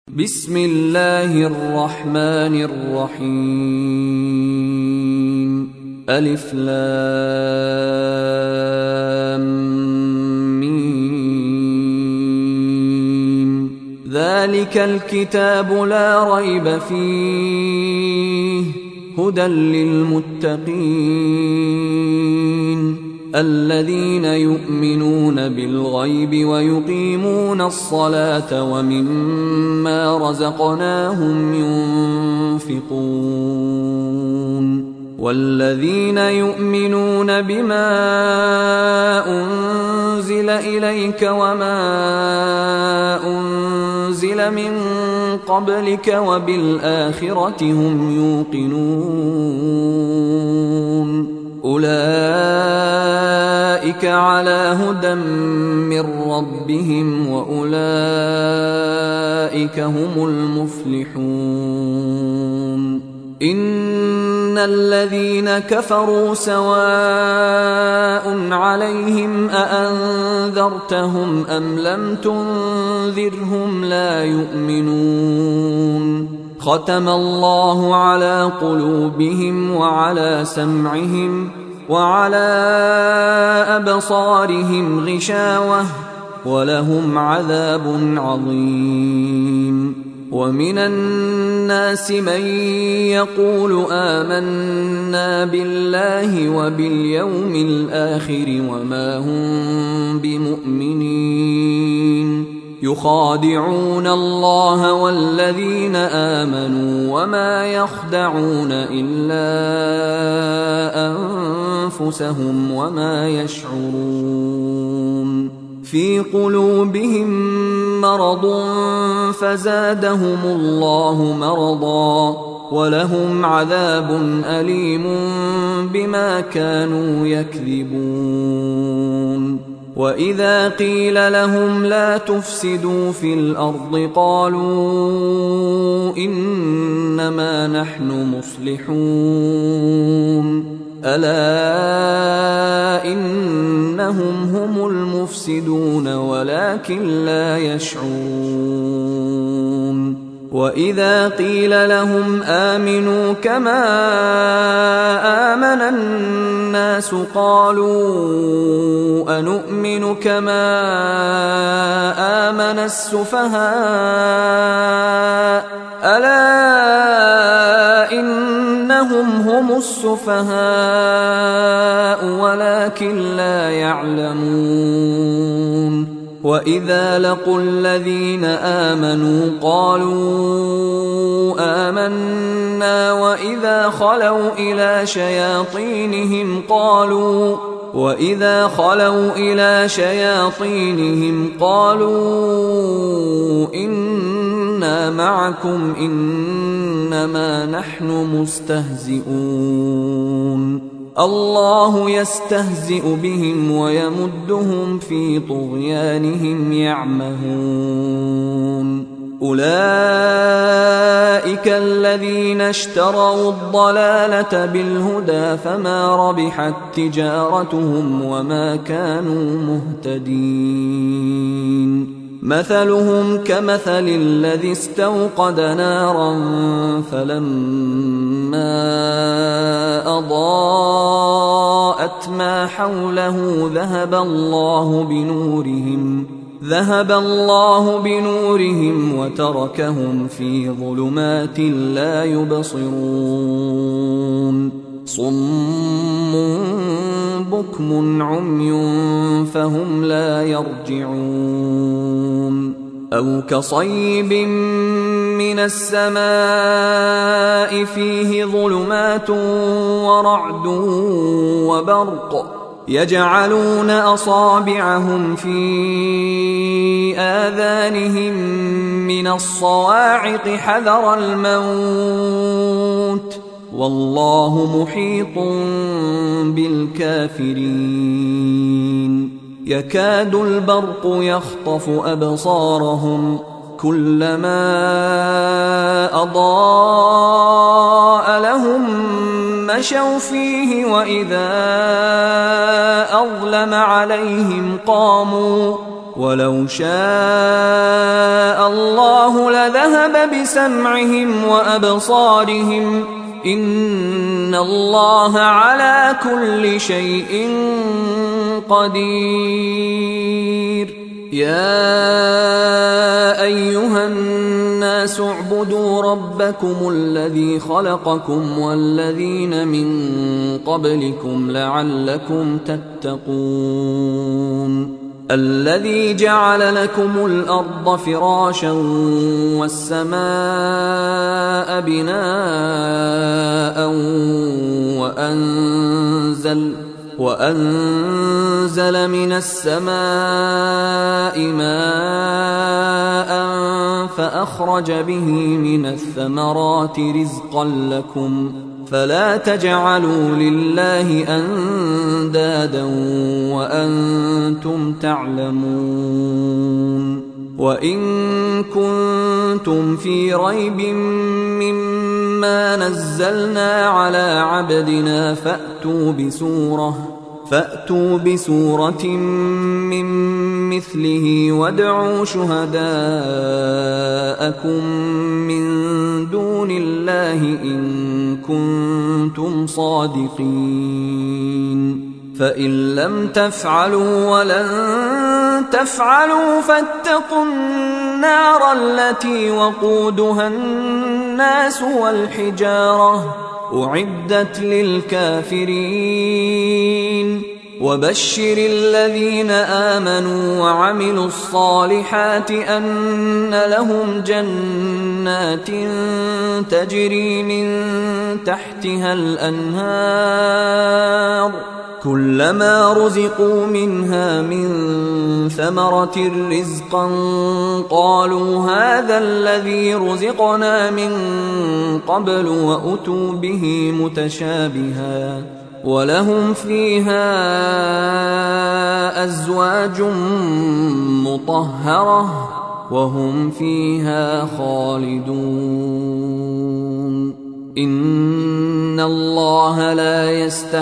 بسم الله الرحمن الرحيم. ألف لام ميم. ذلك الكتاب لا ريب فيه هدى للمتقين الذين يؤمنون بالغيب ويقيمون الصلاة ومما رزقناهم ينفقون والذين يؤمنون بما أنزل إليك وما أنزل من قبلك وبالآخرة هم يوقنون أولئك على هدى من ربهم وأولئك هم المفلحون. إن الذين كفروا سواء عليهم أأنذرتهم أم لم تنذرهم لا يؤمنون. ختم الله على قلوبهم وعلى سمعهم وعلى أبصارهم غشاوة ولهم عذاب عظيم. ومن الناس من يقول آمنا بالله وباليوم الآخر وما هم بمؤمنين يخادعون الله والذين آمنوا وما يخدعون إلا أنفسهم وما يشعرون. في قلوبهم مرض فزادهم الله مرضا ولهم عذاب أليم بما كانوا يكذبون. وإذا قيل لهم لا تفسدوا في الأرض قالوا إنما نحن مصلحون ألا إنهم هم المفسدون ولكن لا يشعرون. وإذا قيل لهم آمنوا كما آمن الناس قالوا أنؤمن كما آمن السفهاء ألا إنهم هم السفهاء ولكن لا يعلمون. وإذا لقوا الذين آمنوا قالوا آمنا وإذا خلوا إلى شياطينهم قالوا إنا معكم إنما نحن مستهزئون. الله يستهزئ بهم ويمدهم في طغيانهم يعمهون. أولئك الذين اشتروا الضلالة بالهدى فما ربحت تجارتهم وما كانوا مهتدين. مثلهم كمثل الذي استوقد نارا فلما أضاءت ما حوله ذهب الله بنورهم وتركهم في ظلمات لا يبصرون. صم بكم عمي فهم لا يرجعون. أو كصيب من السماء فيه ظلمات ورعد وبرق يجعلون أصابعهم في آذانهم من الصواعق حذر الموت والله محيط بالكافرين. يكاد البرق يخطف أبصارهم كلما أضاء لهم مشوا فيه وإذا أظلم عليهم قاموا ولو شاء الله لذهب بسمعهم وأبصارهم إن الله على كل شيء قدير. يا أيها الناس اعبدوا ربكم الذي خلقكم والذين من قبلكم لعلكم تتقون. الذي جعل لكم الأرض فراشا والسماء بناء وأنزل من السماء ماء فأخرج به من الثمرات رزقا لكم فلا تجعلوا لله أندادا وأنتم تعلمون. وإن كنتم في ريب مما نزلنا على عبدنا فأتوا بسورة من مثله وادعوا شهداءكم من دون الله إن كنتم صادقين. فإن لم تفعلوا ولن تفعلوا فاتقوا النار التي وقودها الناس والحجارة أعدت للكافرين. وبشر الذين آمنوا وعملوا الصالحات أن لهم جنات تجري من تحتها الأنهار كلما رزقوا منها من ثمرة رزقا قالوا هذا الذي رزقنا من قبل وأتوا به متشابها ولهم فيها أزواج مطهرة وهم فيها خالدون. إن الله لا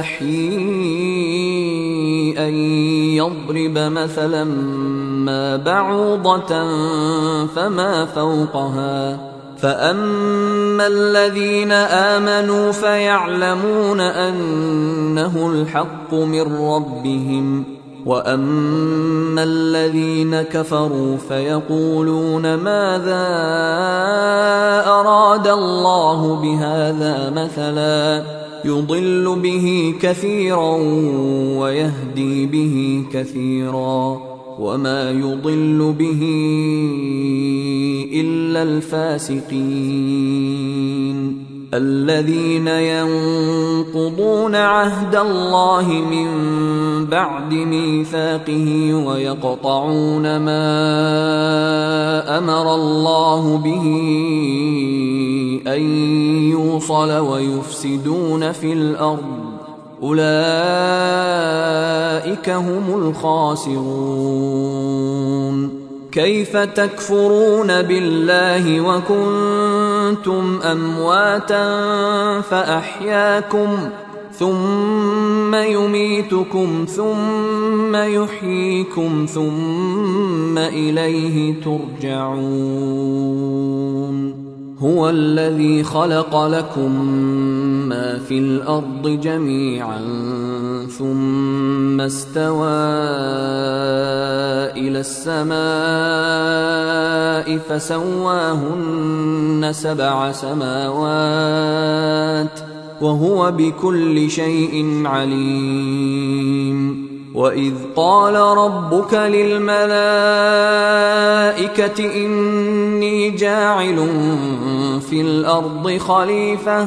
يستحيي أن يضرب مثلا ما بعوضة فما فوقها فأما الذين آمنوا فيعلمون أنه الحق من ربهم وأما الذين كفروا فيقولون ماذا أراد الله بهذا مثلا يضل به كثيرا ويهدي به كثيرا وما يضل به إلا الفاسقين الذين ينقضون عهد الله من بعد ميثاقه ويقطعون ما أمر الله به أن يوصل ويفسدون في الأرض أولئك هم الخاسرون. كيف تكفرون بالله وكنتم أمواتا فأحياكم ثم يميتكم ثم يحييكم ثم إليه ترجعون. هو الذي خلق لكم ما في الأرض جميعا ثم استوى إلى السماء فسواهن 7 سماوات وهو بكل شيء عليم. وإذ قال ربك للملائكة إني جاعل في الأرض خليفة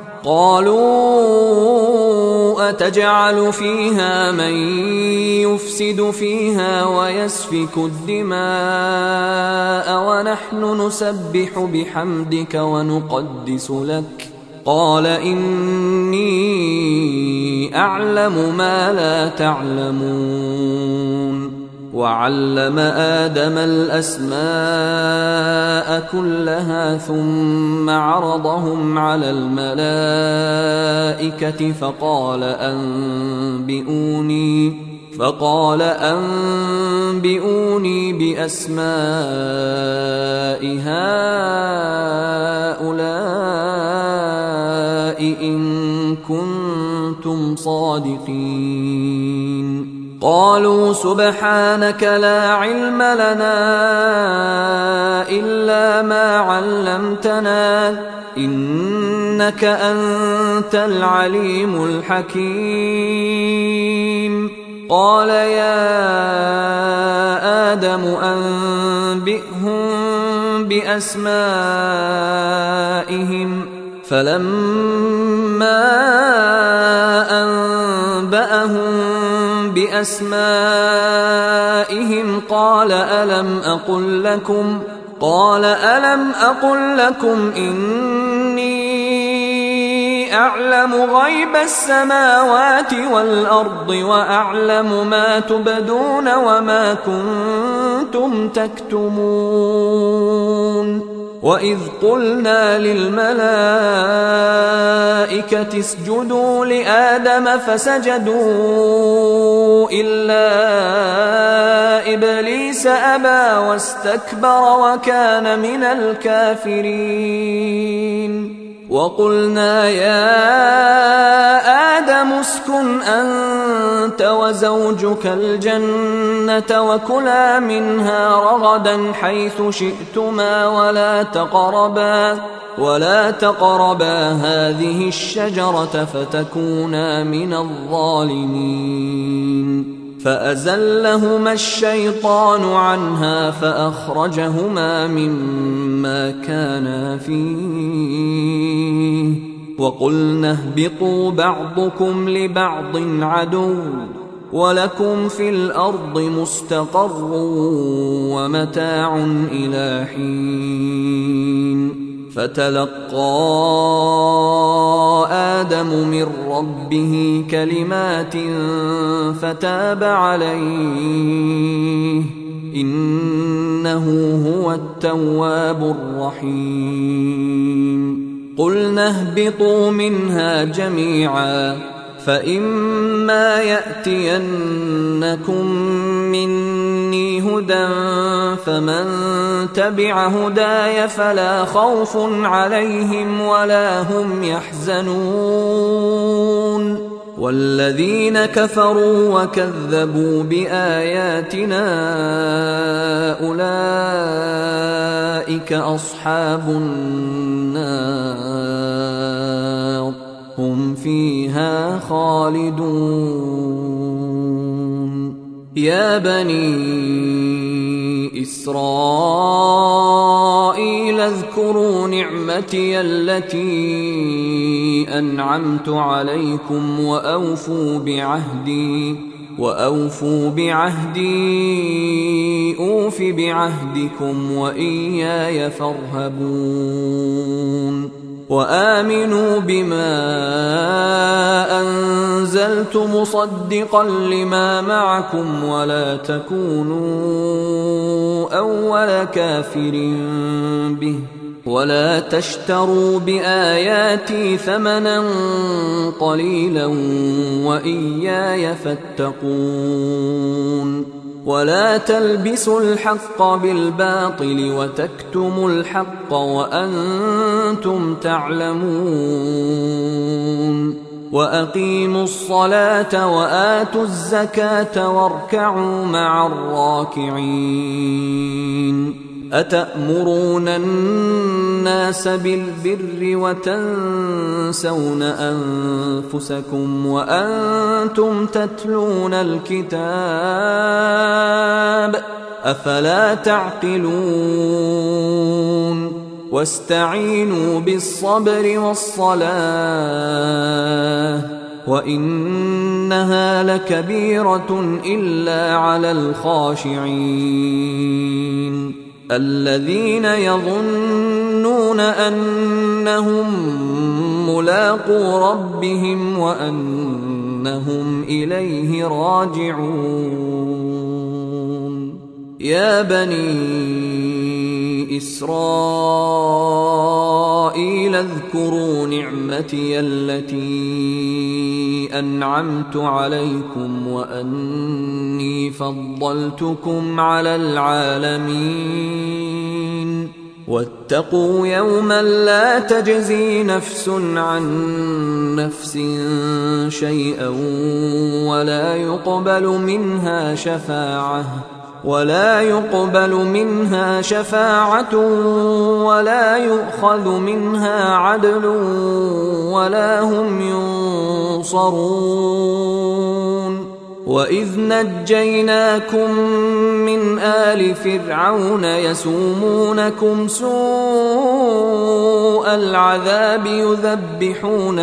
قالوا أتجعل فيها من يفسد فيها ويسفك الدماء ونحن نسبح بحمدك ونقدس لك قال إني أعلم ما لا تعلمون. وعلم آدم الأسماء كلها ثم عرضهم على الملائكة فقال أنبئوني بأسماء هؤلاء إن كنتم صادقين. قالوا سبحانك لا علم لنا إلا ما علمتنا إنك أنت العليم الحكيم. قال يا آدم أنبئهم بأسمائهم. فلما أنبأهم بأسمائهم قال ألم أقل لكم إني أعلم غيب السماوات والأرض وأعلم ما تبدون وما كنتم تكتمون. وإذ قلنا للملائكة اسجدوا لآدم فسجدوا إلا إبليس أبى واستكبر وكان من الكافرين. وقلنا يا آدم اسكن أنت وزوجك الجنة وكلا منها رغدا حيث شئتما ولا تقربا هذه الشجرة فتكونا من الظالمين. فأزلهما الشيطان عنها فأخرجهما مما كانا فيه وقلنا اهبطوا بعضكم لبعض عدو ولكم في الأرض مستقر ومتاع إلى حين. فتلقى آدم من ربه كلمات فتاب عليه إنه هو التواب الرحيم. قلنا اهبطوا منها جميعا فإما يأتينكم مني هدى فمن تبع هداي فلا خوف عليهم ولا هم يحزنون. والذين كفروا وكذبوا بآياتنا أولئك أصحاب النار هم فيها خالدون. يا بني إسرائيل اذكروا نعمتي التي أنعمت عليكم وأوفوا بعهدي أوف بعهدكم وإياي فارهبون. وآمنوا بما أنزلت مصدقا لما معكم ولا تكونوا أول كافر به ولا تشتروا بآياتي ثمنا قليلا وإياي فاتقون. ولا تلبسوا الحق بالباطل وتكتموا الحق وأنتم تعلمون. وأقيموا الصلاة وآتوا الزكاة واركعوا مع الراكعين. أتأمرون الناس بالبر وتنسون أنفسكم وأنتم تتلون الكتاب أفلا تعقلون. واستعينوا بالصبر والصلاة وإنها لكبيرة إلا على الخاشعين الذين يظنون أنهم ملاقو ربهم وأنهم إليه راجعون. يا بني إسرائيل اذكروا نعمتي التي أنعمت عليكم وأني فضلتكم على العالمين واتقوا يوما لا تجزي نفس عن نفس شيئا ولا يقبل منها شفاعة ولا يؤخذ منها عدل ولا هم ينصرون وإذ نجيناكم من آل فرعون يسومونكم سوء العذاب يذبحون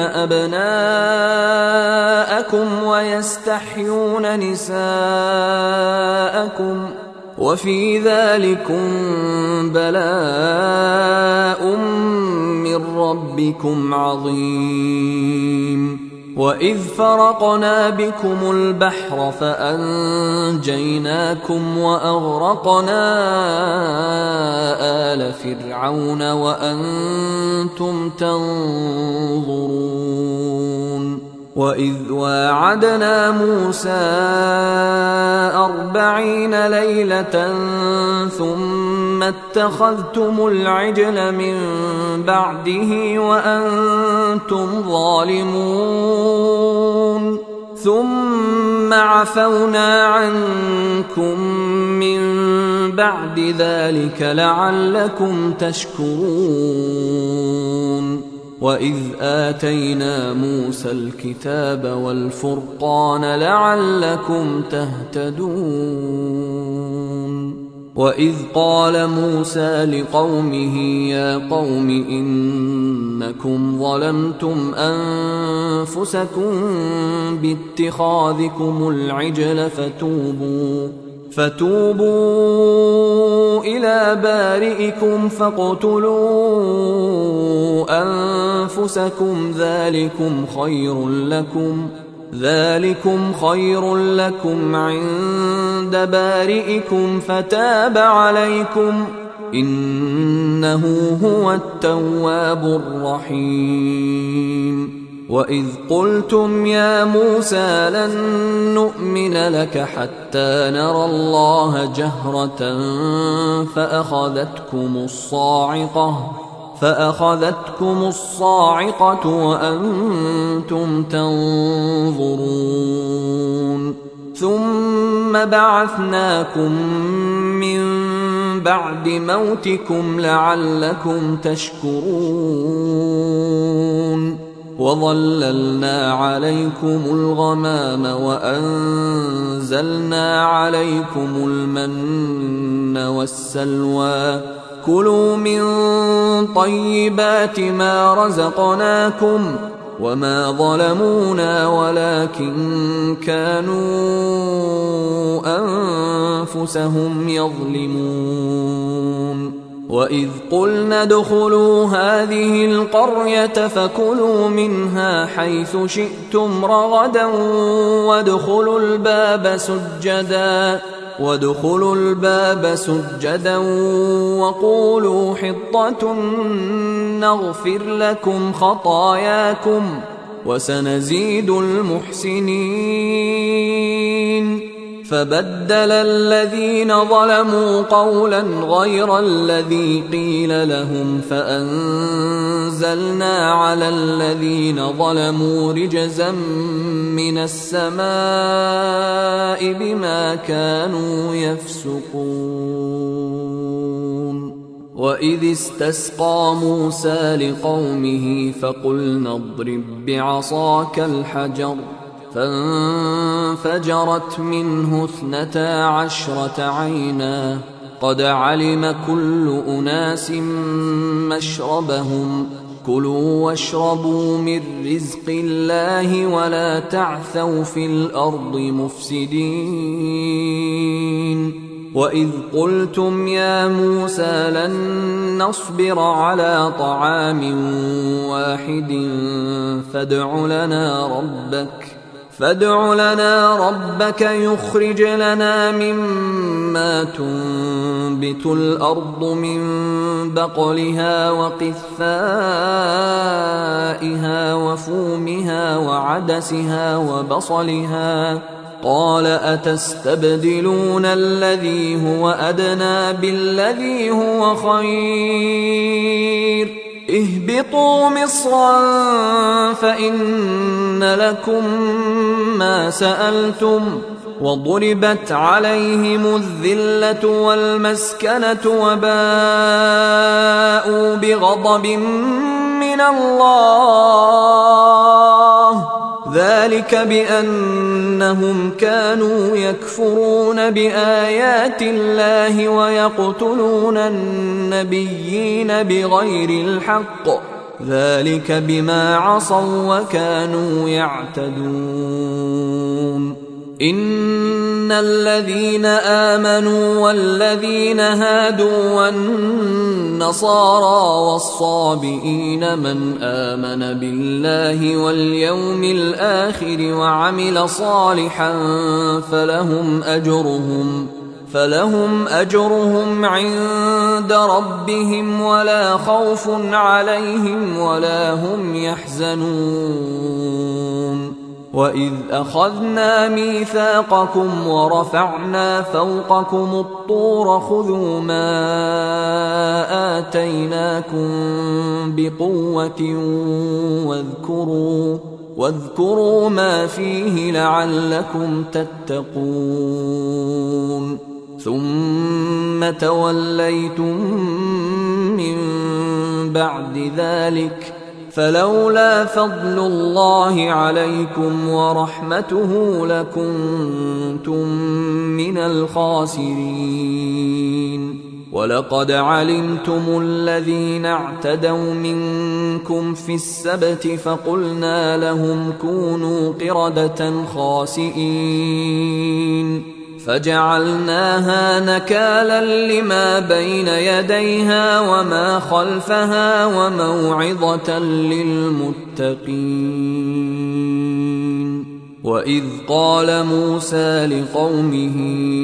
أبناءكم ويستحيون نساءكم وفي ذلكم بلاء من ربكم عظيم وإذ فرقنا بكم البحر فأنجيناكم وأغرقنا آل فرعون وأنتم تنظرون وإذ واعدنا موسى 40 ليلة ثم اتخذتم العجل من بعده وأنتم ظالمون ثم عفونا عنكم من بعد ذلك لعلكم تشكرون وإذ آتينا موسى الكتاب والفرقان لعلكم تهتدون وإذ قال موسى لقومه يا قوم إنكم ظلمتم أنفسكم باتخاذكم العجل فتوبوا إلى بارئكم فاقتلوا أنفسكم ذلكم خير لكم عند بارئكم فتاب عليكم إنه هو التواب الرحيم وإذ قلتم يا موسى لن نؤمن لك حتى نرى الله جهرة فأخذتكم الصاعقة وأنتم تنظرون ثم بعثناكم من بعد موتكم لعلكم تشكرون وظللنا عليكم الغمام وأنزلنا عليكم المن والسلوى كلوا من طيبات ما رزقناكم وما ظلمونا ولكن كانوا أنفسهم يظلمون وإذ قلنا ادخلوا هذه القرية فكلوا منها حيث شئتم رغدا وادخلوا الباب سجدا وقولوا حطة نغفر لكم خطاياكم وسنزيد المحسنين فبدل الذين ظلموا قولا غير الذي قيل لهم فأنزلنا على الذين ظلموا رجزا من السماء بما كانوا يفسقون وإذ استسقى موسى لقومه فقلنا اضرب بعصاك الحجر فانفجرت منه 12 عينا قد علم كل أناس مشربهم كلوا واشربوا من رزق الله ولا تعثوا في الأرض مفسدين وإذ قلتم يا موسى لن نصبر على طعام واحد فادع فادع لنا ربك يخرج لنا مما تنبت الأرض من بقلها وقثائها وفومها وعدسها وبصلها قال أتستبدلون الذي هو أدنى بالذي هو خير اهبطوا مصرا فإن لكم ما سألتم وضربت عليهم الذلة والمسكنة وباءوا بغضب من الله ذلك بأنهم كانوا يكفرون بآيات الله ويقتلون النبيين بغير الحق ذلك بما عصوا وكانوا يعتدون إن الذين آمنوا والذين هادوا والنصارى والصابئين من آمن بالله واليوم الآخر وعمل صالحا فلهم أجرهم عند ربهم ولا خوف عليهم ولا هم يحزنون وإذ أخذنا ميثاقكم ورفعنا فوقكم الطور خذوا ما آتيناكم بقوة واذكروا ما فيه لعلكم تتقون ثم توليتم من بعد ذلك فلولا فضل الله عليكم ورحمته لكنتم من الخاسرين ولقد علمتم الذين اعتدوا منكم في السبت فقلنا لهم كونوا قردة خاسئين فجعلناها نكالا لما بين يديها وما خلفها وموعظة للمتقين وإذ قال موسى لقومه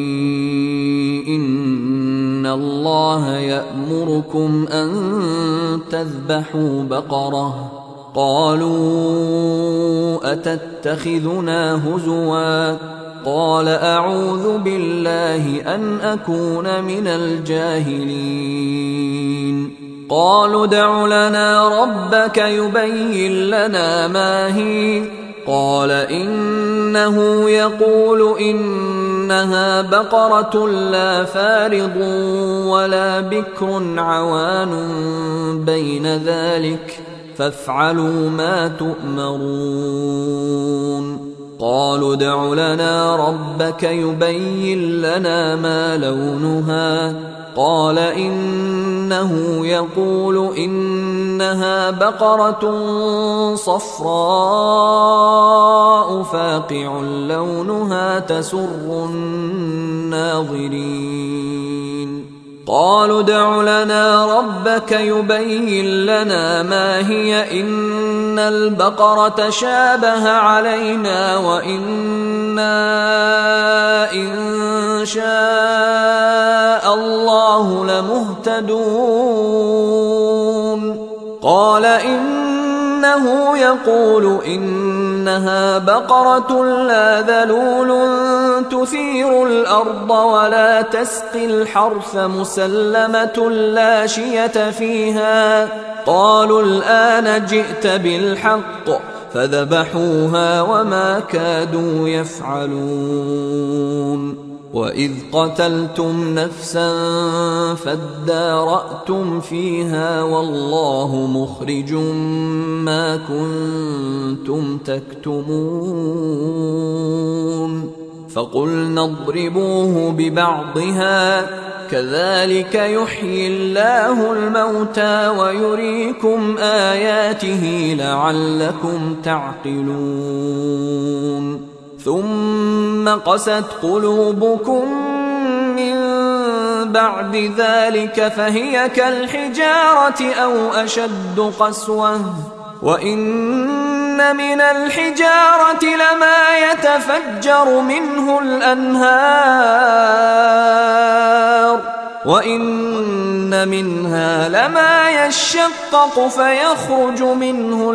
إن الله يأمركم أن تذبحوا بقرة قالوا أتتخذنا هزوا قال أعوذ بالله أن أكون من الجاهلين قالوا ادع لنا ربك يبين لنا ما هي قال إنه يقول إنها بقرة لا فارض ولا بكر عوان بين ذلك فافعلوا ما تؤمرون قالوا ادع لنا ربك يبين لنا ما لونها قال إنه يقول إنها بقرة صفراء فاقع لونها تسر الناظرين قالوا ادع لنا ربك يبين لنا ما هي إن البقرة شابه علينا وإنا إن شاء الله لمهتدون قال إنه يقول إنها بقرة لا ذلول تثير الأرض ولا تسقي الحرث مسلمة لا شية فيها قالوا الآن جئت بالحق فذبحوها وما كادوا يفعلون وإذ قتلتم نفسا فادارأتم فيها والله مخرج ما كنتم تكتمون فقلنا اضربوه ببعضها كذلك يحيي الله الموتى ويريكم آياته لعلكم تعقلون ثم قست قلوبكم من بعد ذلك فهي كالحجارة أو أشد قسوة وإن من الحجارة لما يتفجر منه الأنهار وإن منها لما يشقق فيخرج منه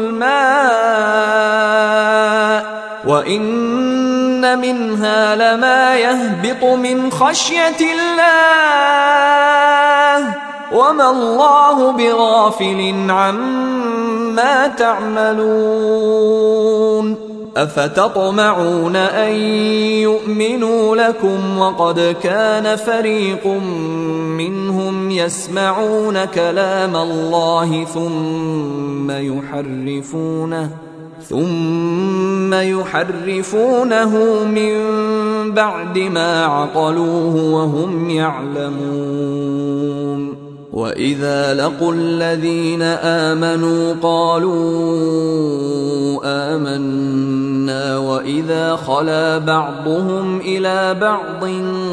الماء وإن منها لما يهبط من خشية الله وما الله بغافل عما تعملون أفتطمعون أن يؤمنوا لكم وقد كان فريق منهم يسمعون كلام الله ثم يحرفونه من بعد ما عقلوه وهم يعلمون وإذا لقوا الذين آمنوا قالوا آمنا وإذا خلا بعضهم إلى بعض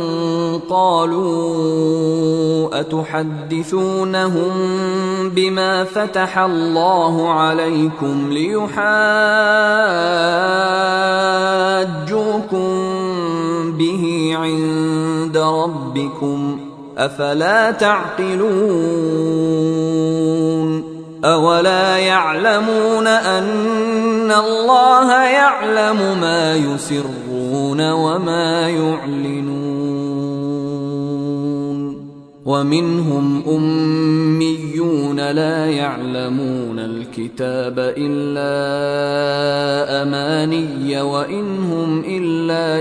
قالوا أتحدثونهم بما فتح الله عليكم ليحاجوكم به عند ربكم أفلا تعقلون أولا يعلمون أن الله يعلم ما يسرون وما يعلنون ومنهم أميون لا يعلمون الكتاب إلا أماني وإنهم إلا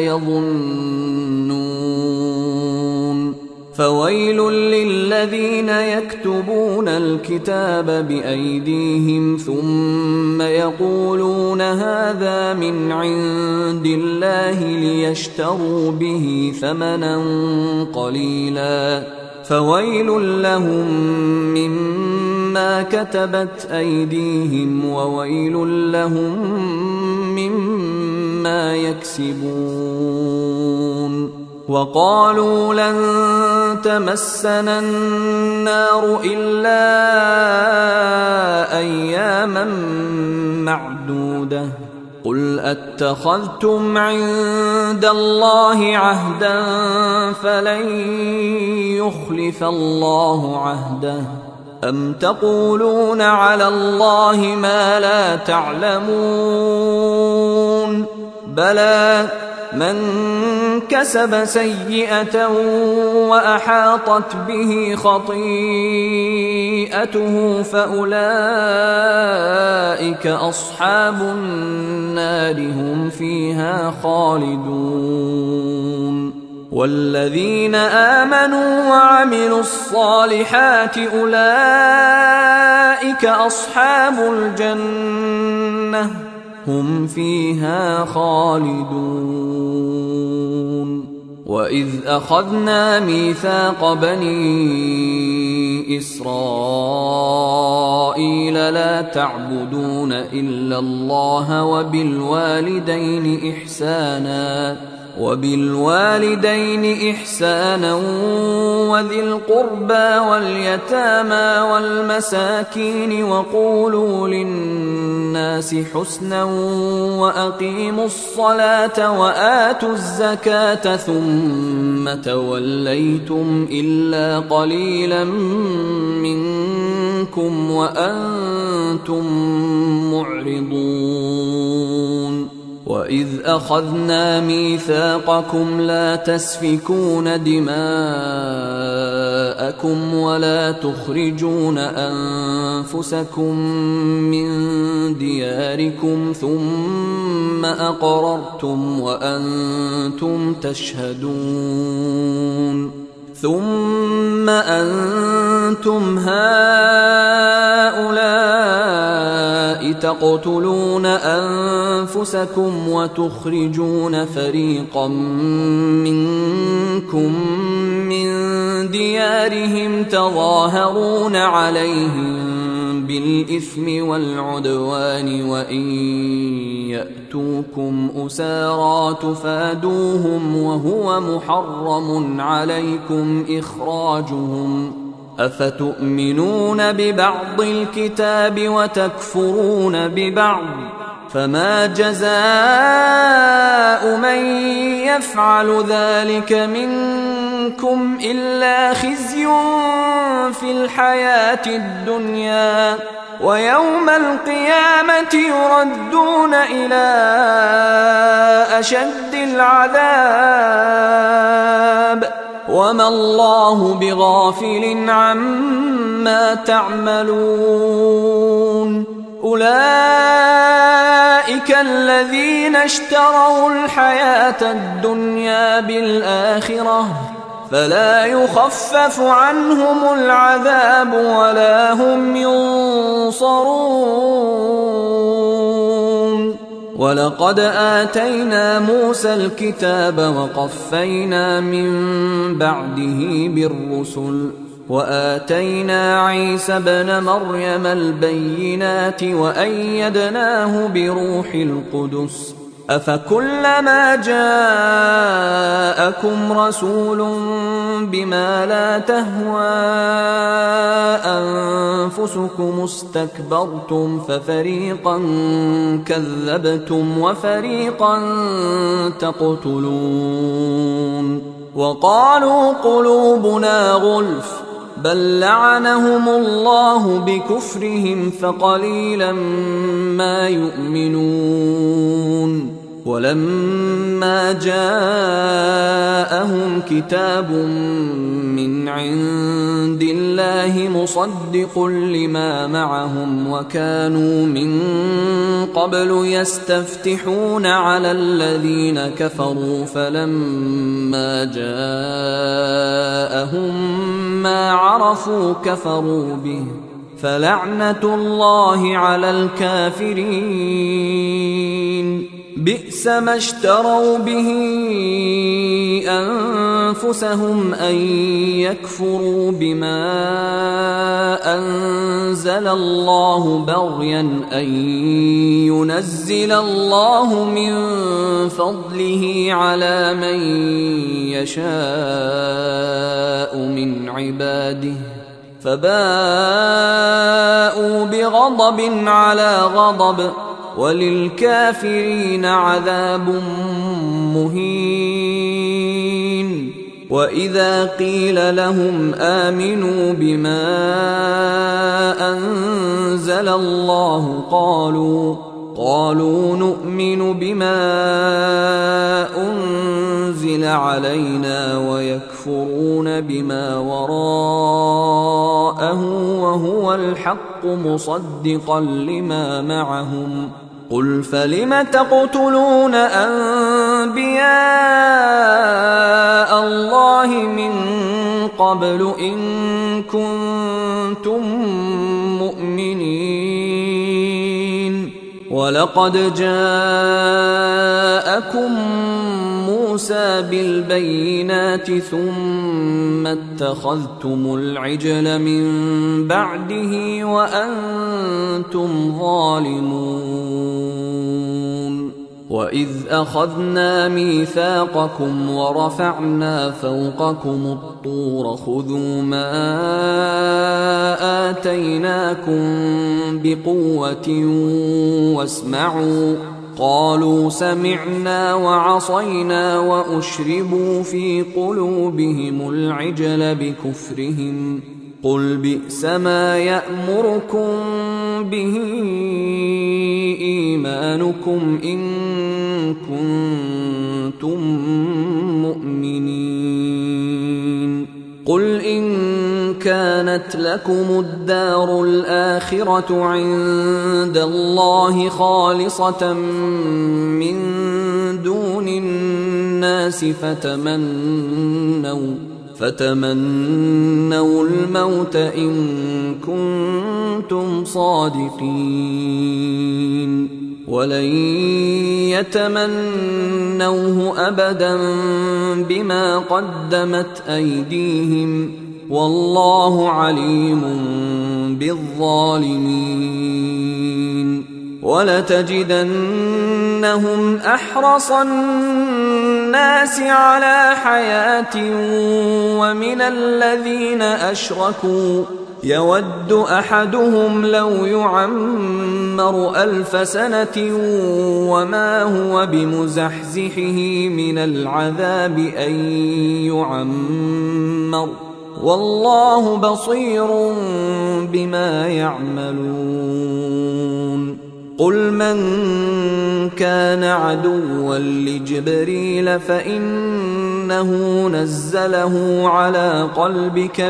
يظنون فويل للذين يكتبون الكتاب بأيديهم ثم يقولون هذا من عند الله ليشتروا به ثمنا قليلا فويل لهم مما كتبت أيديهم وويل لهم مما يكسبون وقالوا لن تمسنا النار إلا أياما معدودة قل أتخذتم عند الله عهدا فلن يخلف الله عهده أم تقولون على الله ما لا تعلمون بلى من كسب سيئة وأحاطت به خطيئته فأولئك أصحاب النار هم فيها خالدون والذين آمنوا وعملوا الصالحات أولئك أصحاب الجنة هم فيها خالدون وإذ أخذنا ميثاق بني إسرائيل لا تعبدون إلا الله وبالوالدين إحسانا وذي القربى واليتامى والمساكين وقولوا للناس حسنا وأقيموا الصلاة وآتوا الزكاة ثم توليتم إلا قليلا منكم وأنتم معرضون وإذ أخذنا ميثاقكم لا تسفكون دماءكم ولا تخرجون أنفسكم من دياركم ثم أقررتم وأنتم تشهدون ثم أنتم هؤلاء تقتلون أنفسكم وتخرجون فريقا منكم من ديارهم تظاهرون عليهم بالإثم والعدوان وإن يأتوكم أسارى تفادوهم وهو محرم عليكم إخراجهم أفتؤمنون ببعض الكتاب وتكفرون ببعض فما جزاء من يفعل ذلك منكم إلا خزي في الحياة الدنيا ويوم القيامة يردون إلى أشد العذاب وما الله بغافل عما تعملون أولئك الذين اشتروا الحياة الدنيا بالآخرة فلا يخفف عنهم العذاب ولا هم ينصرون ولقد آتينا موسى الكتاب وقفينا من بعده بالرسل وآتينا عيسى ابن مريم البينات وأيدناه بروح القدس أفكلما جاءكم رسول بما لا تهوى أنفسكم استكبرتم ففريقا كذبتم وفريقا تقتلون وقالوا قلوبنا غلف بل لعنهم الله بكفرهم فقليلا ما يؤمنون ولما جاءهم كتاب من عند الله مصدق لما معهم وكانوا من قبل يستفتحون على الذين كفروا فلما جاءهم ما عرفوا كفروا به فلعنة الله على الكافرين بئس ما اشتروا به أنفسهم أن يكفروا بما أنزل الله بغيا أن ينزل الله من فضله على من يشاء من عباده فباءوا بغضب على غضب وللكافرين عذاب مهين وإذا قيل لهم آمنوا بما أنزل الله قالوا نؤمن بما أنزل علينا ويكفرون بما وراءه وهو الحق مصدقا لما معهم قل فلم تقتلون أنبياء الله من قبل إن كنتم مؤمنين ولقد جاءكم موسى بالبينات ثم اتخذتم العجل من بعده وأنتم ظالمون وإذ أخذنا ميثاقكم ورفعنا فوقكم الطور خذوا ما آتيناكم بقوة واسمعوا قالوا سمعنا وعصينا وأشربوا في قلوبهم العجل بكفرهم قل بئس ما يأمركم به إيمانكم إن كنتم مؤمنين قل إن كانت لكم الدار الآخرة عند الله خالصة من دون الناس فتمنوا الموت إن كنتم صادقين ولن يتمنوه أبدا بما قدمت أيديهم والله عليم بالظالمين ولتجدنهم أحرص الناس على حياة ومن الذين أشركوا يود أحدهم لو يعمر 1000 سنة وما هو بمزحزحه من العذاب أن يعمر والله بصير بما يعملون قل من كان عدوا لجبريل فإنه نزله على قلبك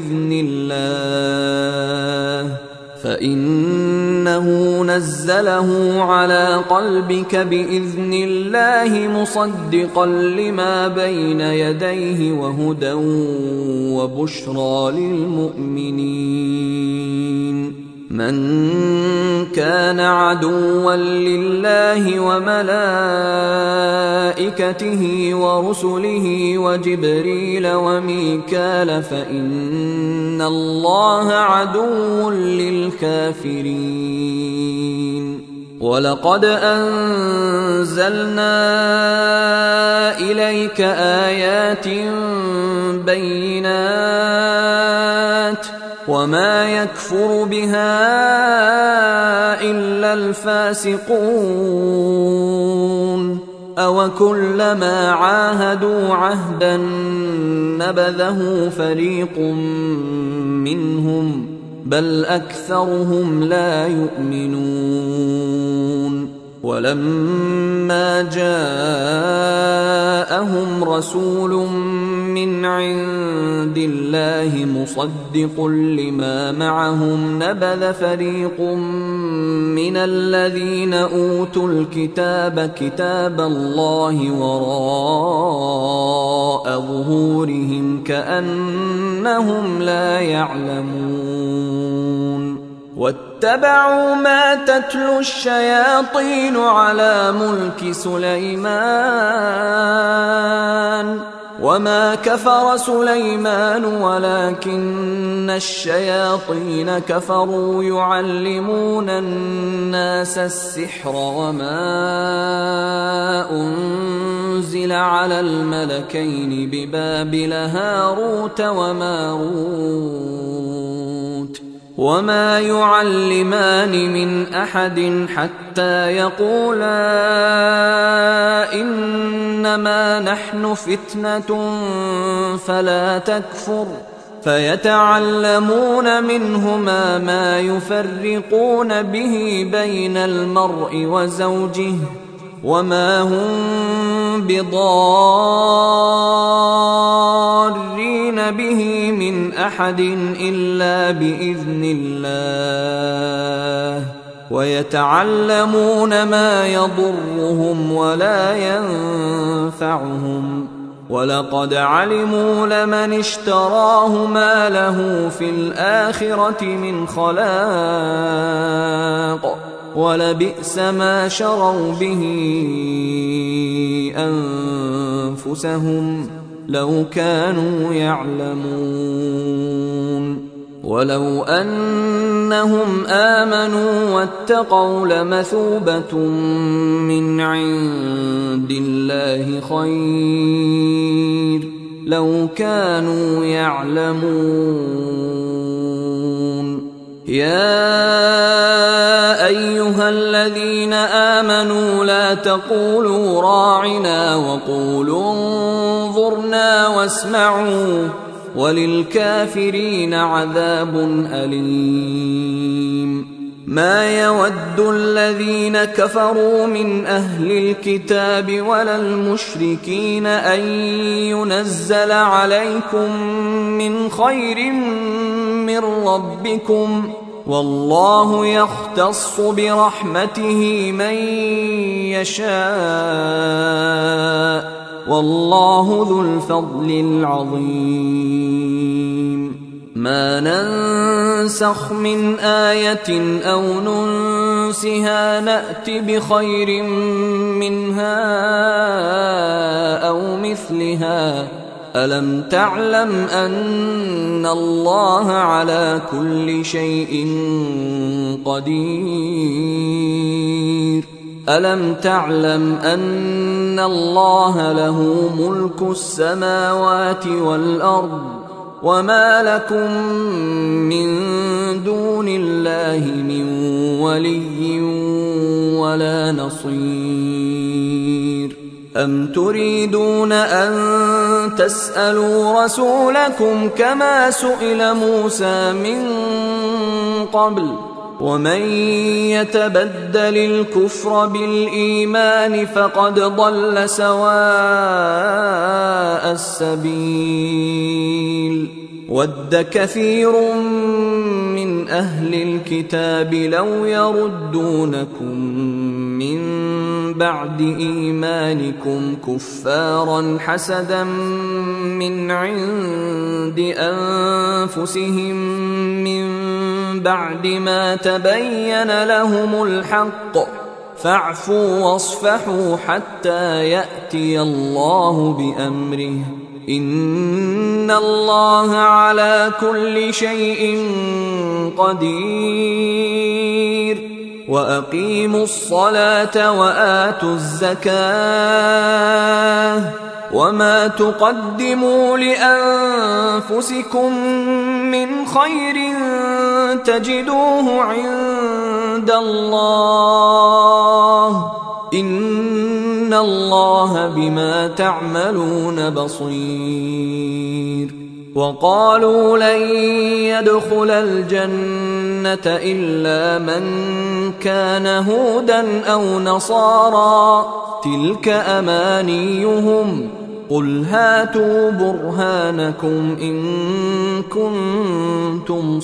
بإذن الله مصدقا لما بين يديه وهدى وبشرى للمؤمنين من كان عدوا لله وملائكته ورسله وجبريل وميكال فإن الله عدو للكافرين ولقد أنزلنا إليك آيات بينات وما يكفر بها إلا الفاسقون أوكلما عاهدوا عهدا نبذه فريق منهم بل أكثرهم لا يؤمنون ولما جاءهم رسول من عند الله مصدق لما معهم نبذ فريق من الذين أوتوا الكتاب كتاب الله وراء ظهورهم كأنهم لا يعلمون واتبعوا ما تتلو الشياطين على ملك سليمان وما كفر سليمان ولكن الشياطين كفروا يعلمون الناس السحر وما أنزل على الملكين ببابل هاروت وماروت وما يعلمان من أحد حتى يقولا إنما نحن فتنة فلا تكفر فيتعلمون منهما ما يفرقون به بين المرء وزوجه وما هم بضارين به من أحد إلا بإذن الله ويتعلمون ما يضرهم ولا ينفعهم ولقد علموا لمن اشتراه ما له في الآخرة من خلاق ولبئس ما شروا به أنفسهم لو كانوا يعلمون ولو أنهم آمنوا واتقوا لمثوبة من عند الله خير لو كانوا يعلمون يا أيها الذين آمنوا لا تقولوا راعنا وقولوا انظرنا واسمعوا وللكافرين عذاب أليم ما يود الذين كفروا من أهل الكتاب ولا المشركين أن ينزل عليكم من خير من ربكم والله يختص برحمته من يشاء والله ذو الفضل العظيم ما ننسخ من آية أو ننسها نأت بخير منها أو مثلها ألم تعلم أن الله على كل شيء قدير ألم تعلم أن الله له ملك السماوات والأرض وما لكم من دون الله من ولي ولا نصير أم تريدون أن تسألوا رسولكم كما سئل موسى من قبل ومن يتبدل الكفر بالإيمان فقد ضل سواء السبيل ود كثير من أهل الكتاب لو يردونكم من بعد إيمانكم كفارا حسدا من عند أنفسهم من بعد ما تبين لهم الحق فاعفوا واصفحوا حتى يأتي الله بأمره إن الله على كل شيء قدير وأقيموا الصلاة وآتوا الزكاة وما تقدموا لأنفسكم من خير تجدوه عند الله إن الله بما تعملون بصير وقالوا لن يدخل الجنة إلا من كان هودا أو نصارى تلك أمانيهم قل هاتوا برهانكم إن كنتم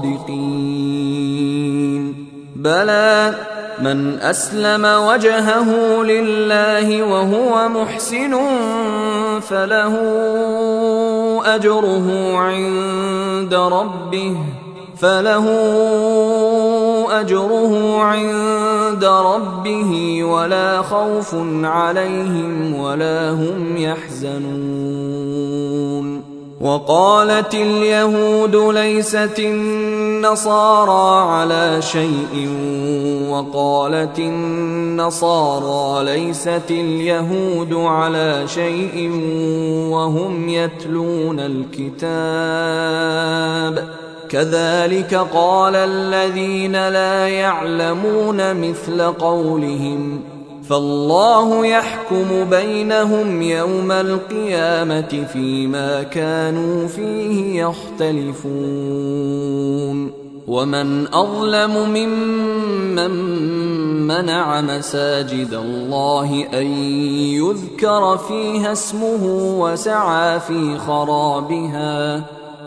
صادقين بلى من أسلم وجهه لله وهو محسن فله أجره عند ربه ولا خوف عليهم ولا هم يحزنون وقالت اليهود ليست النصارى على شيء وقالت النصارى ليست اليهود على شيء وهم يتلون الكتاب كذلك قال الذين لا يعلمون مثل قولهم فالله يحكم بينهم يوم القيامة فيما كانوا فيه يختلفون ومن أظلم ممن منع مساجد الله أن يذكر فيها اسمه وسعى في خرابها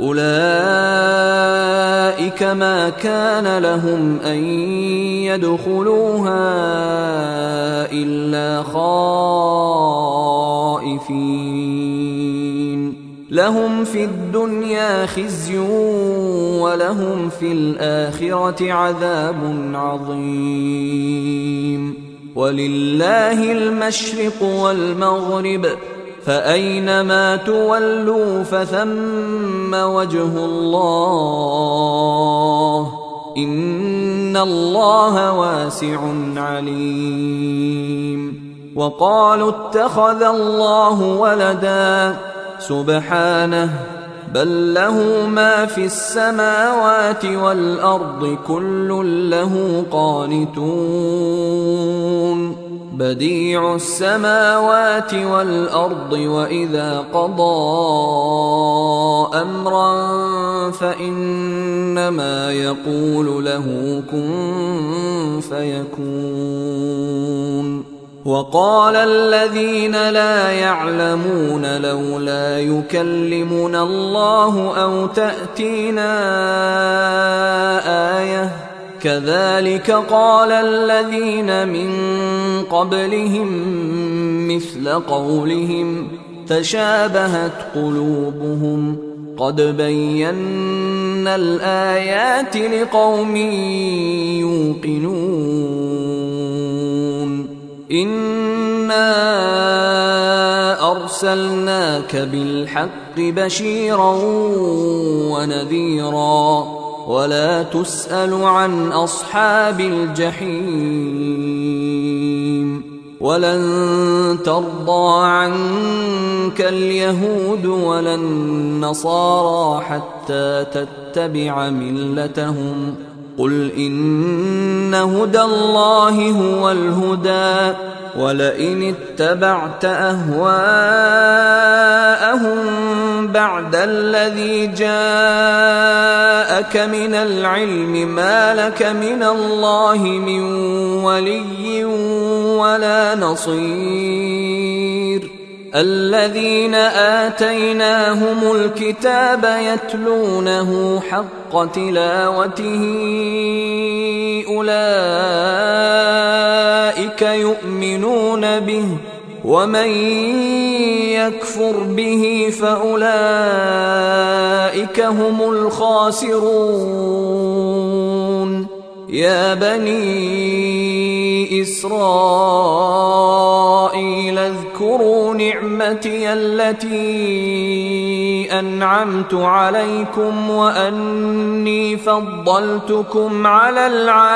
أولئك ما كان لهم أن يدخلوها إلا خائفين لهم في الدنيا خزي ولهم في الآخرة عذاب عظيم ولله المشرق والمغرب فأينما تولوا فثم وجه الله إن الله واسع عليم وقالوا اتخذ الله ولدا سبحانه بل له ما في السماوات والأرض كل له قانتون بديع السماوات والأرض وإذا قضى أمرا فإنما يقول له كن فيكون وقال الذين لا يعلمون لولا يكلمنا الله أو تأتينا آية كذلك قال الذين من قبلهم مثل قولهم تشابهت قلوبهم قد بينا الآيات لقوم يوقنون إنا أرسلناك بالحق بشيرا ونذيرا ولا تسأل عن أصحاب الجحيم ولن ترضى عنك اليهود ولا النصارى حتى تتبع ملتهم قل إن هدى الله هو الهدى ولئن اتبعت أهواءهم بعد الذي جاءك من العلم ما لك من الله من ولي ولا نصير الذين آتيناهم الكتاب يتلونه حق تلاوته أولئك يؤمنون به ومن يكفر به فأولئك هم الخاسرون يا بني إسرائيل اذكروا نعمتي التي أنعمت عليكم وأني فضلتكم على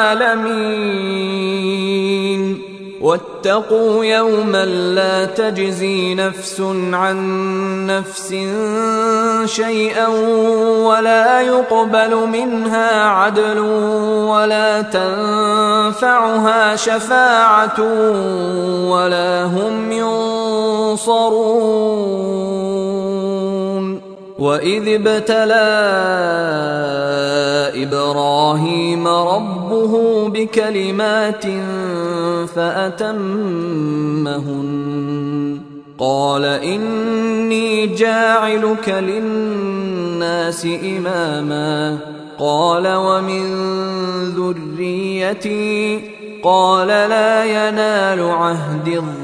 العالمين واتقوا يوما لا تجزي نفس عن نفس شيئا ولا يقبل منها عدل ولا تنفعها شفاعة ولا هم ينصرون وإذ ابتلى إبراهيم ربه بكلمات فأتمهن قال إني جاعلك للناس إماما قال ومن ذريتي قال لا ينال عهد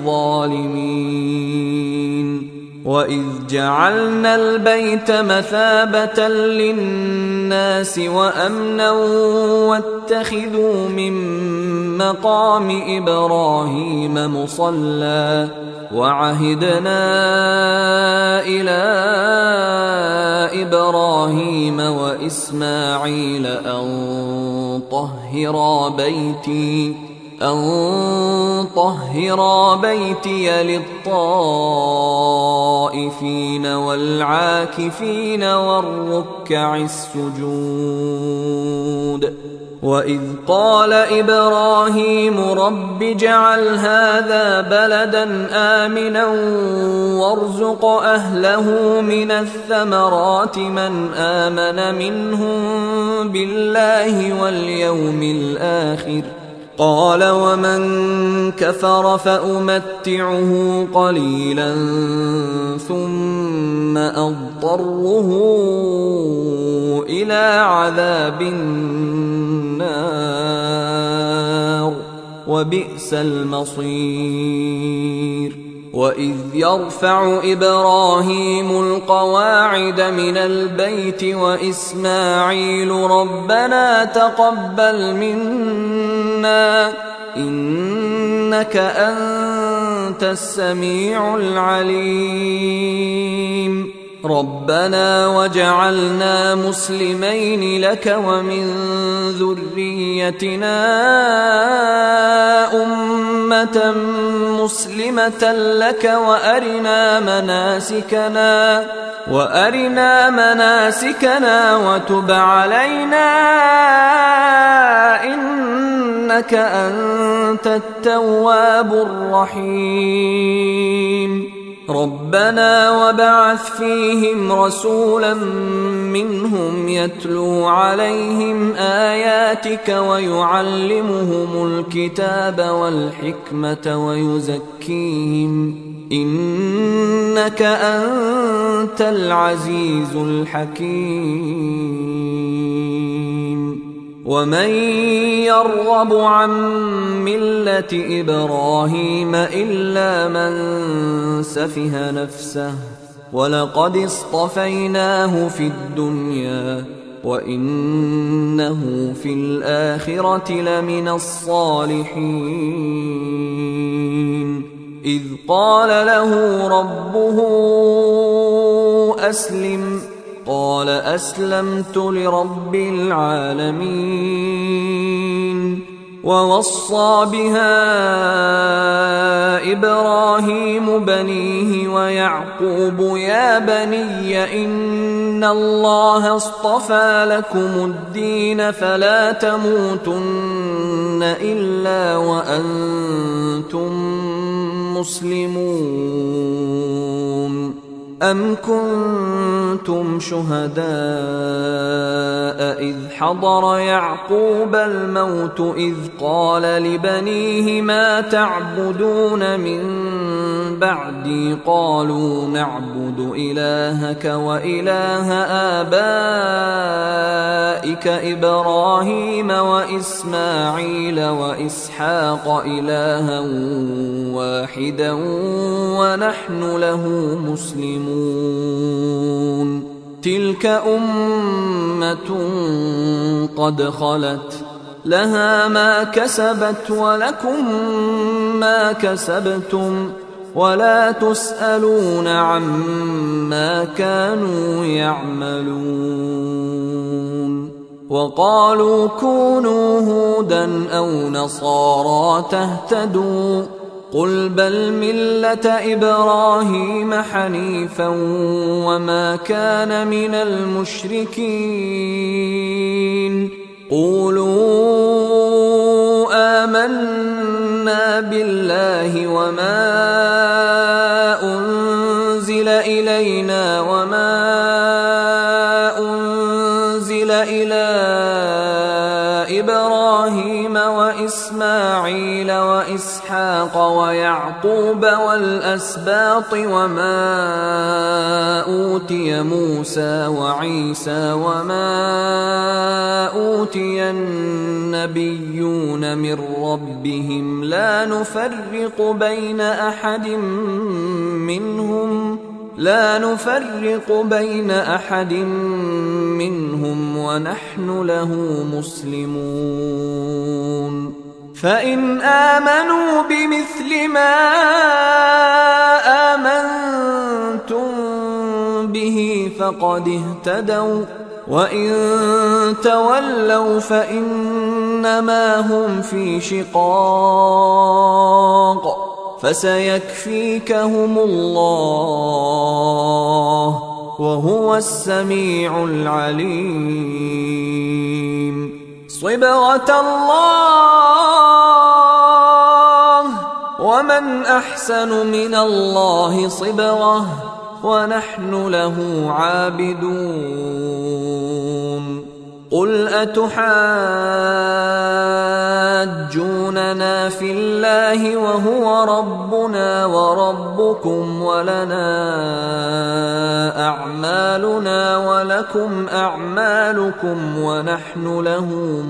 الظالمين وإذ جعلنا البيت مثابة للناس وأمنا واتخذوا من مقام إبراهيم مصلى وعهدنا إلى إبراهيم وإسماعيل أن طهرا بيتي للطائفين والعاكفين والركع السجود وإذ قال إبراهيم رب اجعل هذا بلدا آمنا وارزق أهله من الثمرات من آمن منهم بالله واليوم الآخر قال ومن كفر فأمتعه قليلا ثم أضطره إلى عذاب النار وبئس المصير وإذ يرفع إبراهيم القواعد من البيت وإسماعيل ربنا تقبل منا إنك أنت السميع العليم ربنا وجعلنا مسلمين لك ومن ذريتنا أمة مسلمة لك وأرنا مناسكنا وتب علينا إنك أنت التواب الرحيم ربنا وبعث فيهم رسولا منهم يتلو عليهم آياتك ويعلمهم الكتاب والحكمة ويزكيهم إنك أنت العزيز الحكيم ومن يرغب عن ملة إبراهيم إلا من سفه نفسه ولقد اصطفيناه في الدنيا وإنه في الآخرة لمن الصالحين إذ قال له ربه أسلم قال أسلمت لرب العالمين ووصى بها إبراهيم بنيه ويعقوب يا بني إن الله اصطفى لكم الدين فلا تموتن إلا وأنتم مسلمون أم كنتم شهداء إذ حضر يعقوب الموت إذ قال لبنيه ما تعبدون من بعدي قالوا نعبد إلهك وإله آبائك إبراهيم وإسماعيل وإسحاق إلها واحدا ونحن له مسلمون تلك أمة قد خلت لها ما كسبت ولكم ما كسبتم ولا تسألون عما كانوا يعملون وقالوا كونوا هودا أو نصارى تهتدوا قل بل ملة إبراهيم حنيفا وما كان من المشركين قولوا آمنا بالله وما أنزل إلينا وما أنزل إلى إبراهيم وإسماعيل وإسحاق ويعقوب والأسباط وما أوتي موسى وعيسى وما أوتي النبيون من ربهم لا نفرق بين أحد منهم ونحن له مسلمون فإن آمنوا بمثل ما آمنتم به فقد اهتدوا وإن تولوا فإنما هم في شقاق فسيكفيكهم الله وهو السميع العليم صبغة الله ومن أحسن من الله صبغة ونحن له عابدون قل أتحاجوننا في الله وهو ربنا وربكم ولنا أعمالنا ولكم أعمالكم ونحن له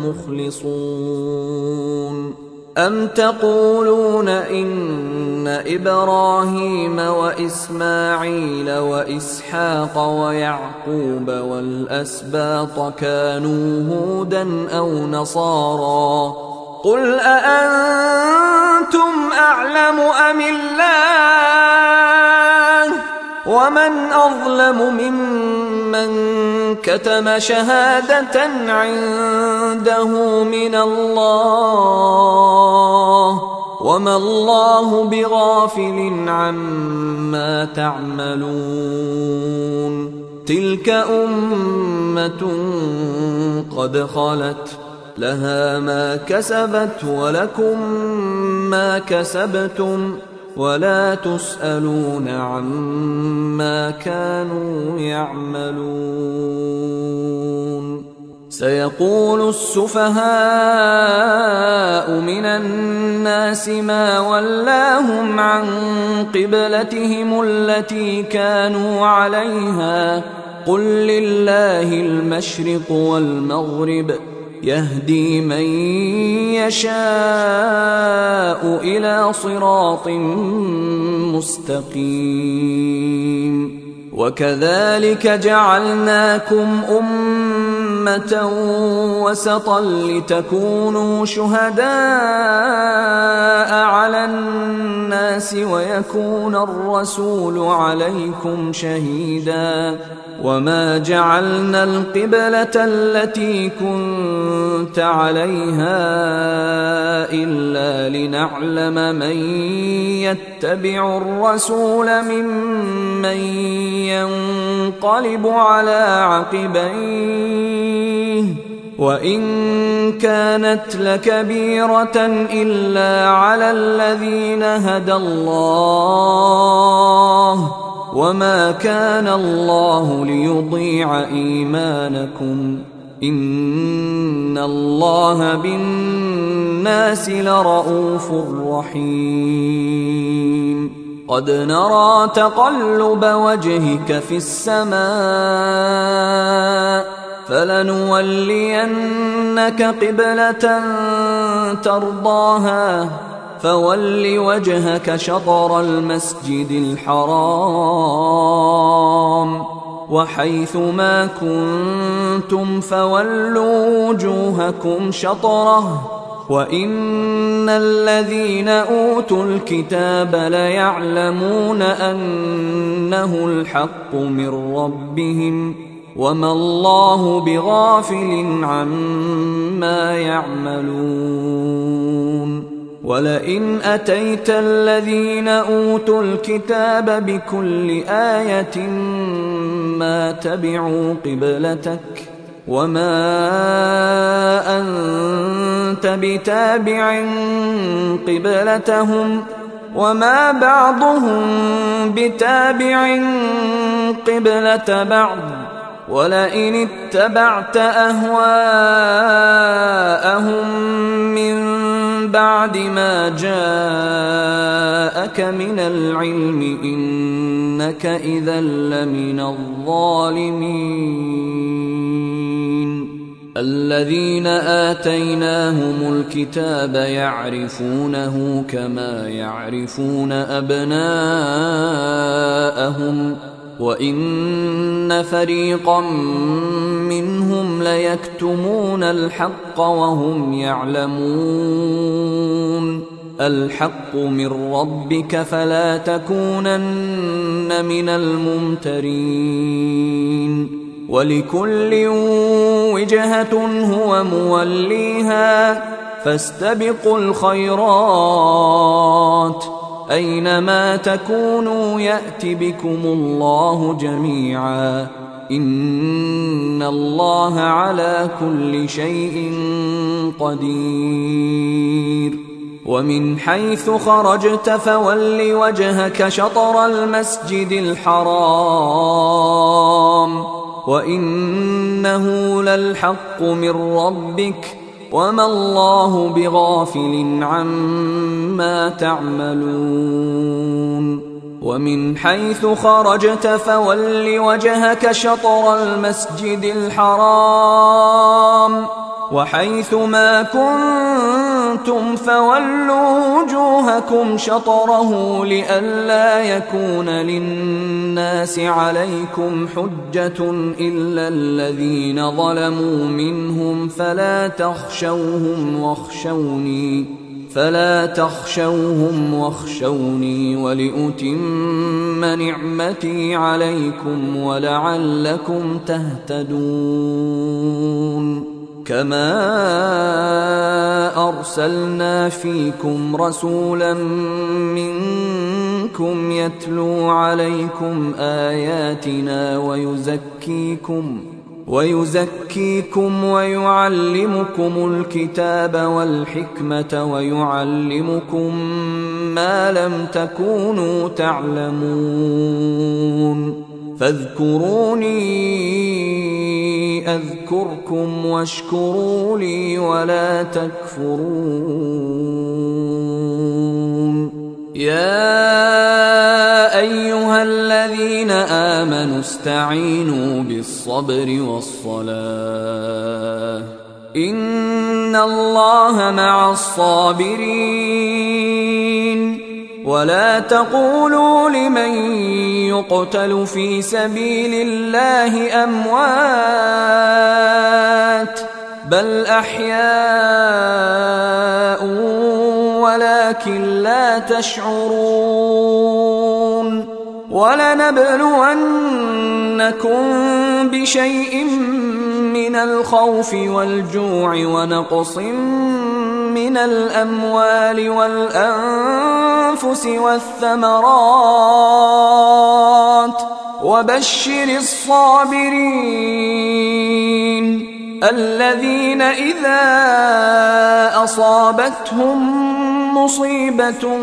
مخلصون أم تقولون إن إبراهيم وإسماعيل وإسحاق ويعقوب والأسباط كانوا هودا أو نصارى قل أأنتم أعلم أم الله ومن أظلم ممن كتم شهادة عنده من الله وما الله بغافل عما تعملون تلك أمة قد خلت لها ما كسبت ولكم ما كسبتم ولا تسألون عما كانوا يعملون سيقول السفهاء من الناس ما ولاهم عن قبلتهم التي كانوا عليها قل لله المشرق والمغرب يهدي من يشاء إلى صراط مستقيم وكذلك جعلناكم أمة وسطا لتكونوا شهداء على الناس ويكون الرسول عليكم شهيدا وما جعلنا القبلة التي كنت عليها إلا لنعلم من يتبع الرسول ممن ينقلب على عقبيه وإن كانت لكبيرة إلا على الذين هدى الله وما كان الله ليضيع إيمانكم إن الله بالناس لرءوف رحيم قد نرى تقلب وجهك في السماء فلنولينك قبلة ترضاها فول وجهك شطر المسجد الحرام وحيث ما كنتم فولوا وجوهكم شطره وإن الذين أوتوا الكتاب ليعلمون أنه الحق من ربهم وما الله بغافل عما يعملون ولئن أتيت الذين أوتوا الكتاب بكل آية ما تبعوا قبلتك وما أنت بتابع قبلتهم وما بعضهم بتابع قبلة بعض ولئن اتبعت أهواءهم من بعد ما جاءك من العلم إنك إذا لمن الظالمين الذين آتيناهم الكتاب يعرفونه كما يعرفون أبناءهم وإن فريقا منهم ليكتمون الحق وهم يعلمون الحق من ربك فلا تكونن من الممترين ولكل وجهة هو موليها فاستبقوا الخيرات أينما تكونوا يأت بكم الله جميعا إن الله على كل شيء قدير ومن حيث خرجت فول وجهك شطر المسجد الحرام وإنه للحق من ربك وما الله بغافل عما تعملون ومن حيث خرجت فول وجهك شطر المسجد الحرام وحيث ما كنتم فولوا وجوهكم شطره لئلا يكون للناس عليكم حجة إلا الذين ظلموا منهم فلا تخشوهم واخشوني ولأتم نعمتي عليكم ولعلكم تهتدون كما أرسلنا فيكم رسولا منكم يتلو عليكم آياتنا ويزكيكم ويعلمكم الكتاب والحكمة ويعلمكم ما لم تكونوا تعلمون فاذكروني أذكركم واشكروا لي ولا تكفرون يا أيها الذين آمنوا استعينوا بالصبر والصلاة إن الله مع الصابرين ولا تقولوا لمن يقتل في سبيل الله أموات بل أحياء ولكن لا تشعرون ولنبلونكم بشيء من الخوف والجوع ونقص من الأموال والأنفس والثمرات وبشر الصابرين الذين إذا أصابتهم مصيبة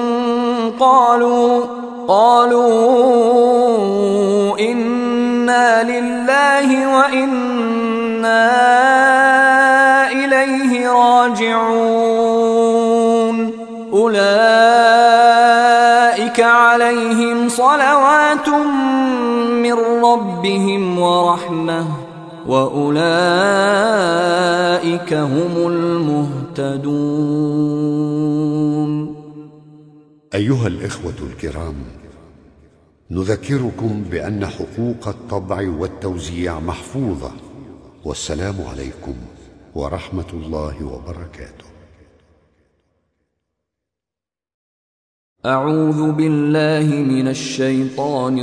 قالوا إنا لله وإنا إليه راجعون أولئك عليهم صلوات من ربهم ورحمة وأولئك هم المهتدون. أيها الإخوة الكرام، نذكركم بأن حقوق الطبع والتوزيع محفوظة، والسلام عليكم ورحمة الله وبركاته. أعوذ بالله من الشيطان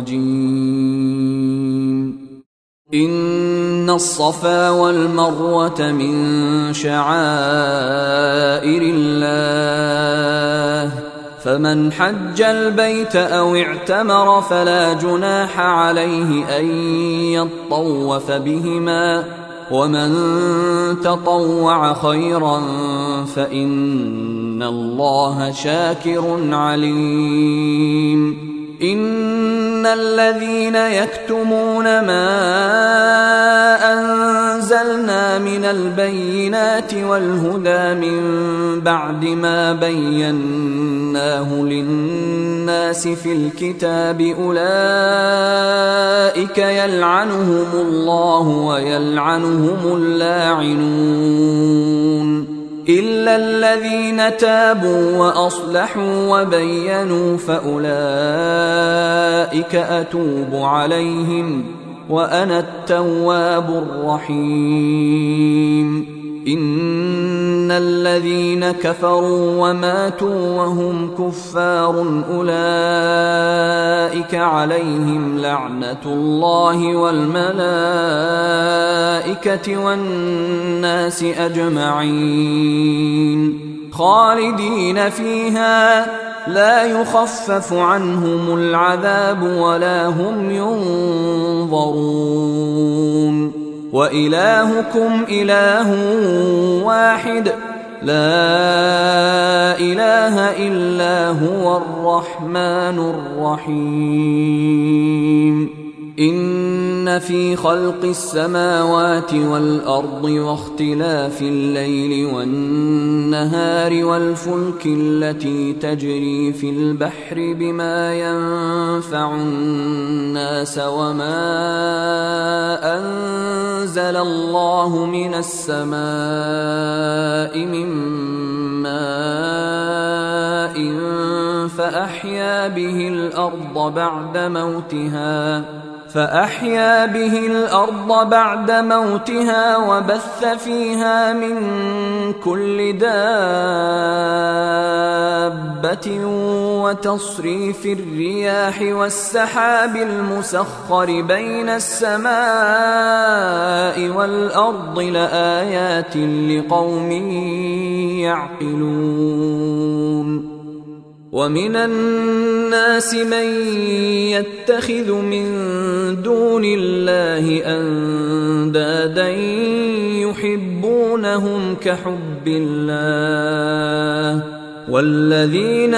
الرجيم. إن الصفا والمروة من شعائر الله فمن حج البيت أو اعتمر فلا جناح عليه أن يطوف بهما ومن تطوع خيرا فإن الله شاكر عليم. إن الذين يكتمون ما أنزلنا من البينات والهدى من بعد ما بيناه للناس في الكتاب أولئك يلعنهم الله ويلعنهم اللاعنون إلا الذين تابوا وأصلحوا وبينوا فأولئك أتوب عليهم وأنا التواب الرحيم. إن الذين كفروا وماتوا وهم كفار أولئك عليهم لعنة الله والملائكة والناس أجمعين خالدين فيها لا يخفف عنهم العذاب ولا هم ينظرون. وإلهكم إله واحد لا إله إلا هو الرحمن الرحيم. إن في خلق السماوات والأرض واختلاف الليل والنهار والفلك التي تجري في البحر بما ينفع الناس وما أنزل الله من السماء من ماء فأحيا به الأرض بعد موتها وبث فيها من كل دابة وتصريف الرياح والسحاب المسخر بين السماء والأرض لآيات لقوم يعقلون. ومن الناس من يتخذ من دون الله أندادا يحبونهم كحب الله والذين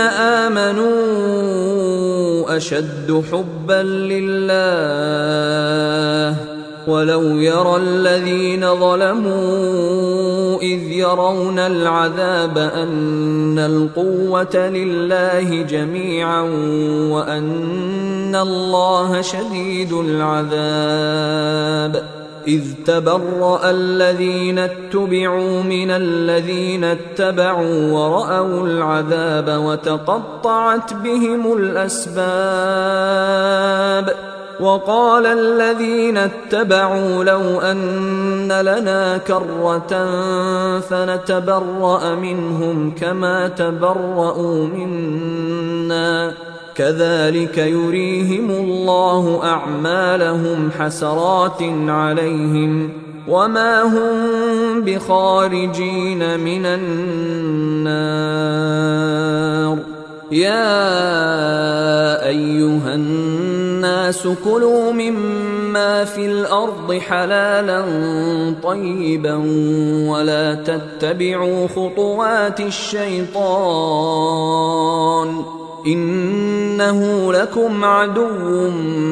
آمنوا أشد حبا لله ولو يرى الذين ظلموا إذ يرون العذاب أن القوة لله جميعا وأن الله شديد العذاب إذ تبرأ الذين اتبعوا من الذين اتبعوا ورأوا العذاب وتقطعت بهم الأسباب وقال الذين اتبعوا لو أن لنا كرة فنتبرأ منهم كما تبرأوا منا كذلك يريهم الله أعمالهم حسرات عليهم وما هم بخارجين من النار. يا أيها الناس كلوا مما في الأرض حلالا طيبا ولا تتبعوا خطوات الشيطان إنه لكم عدو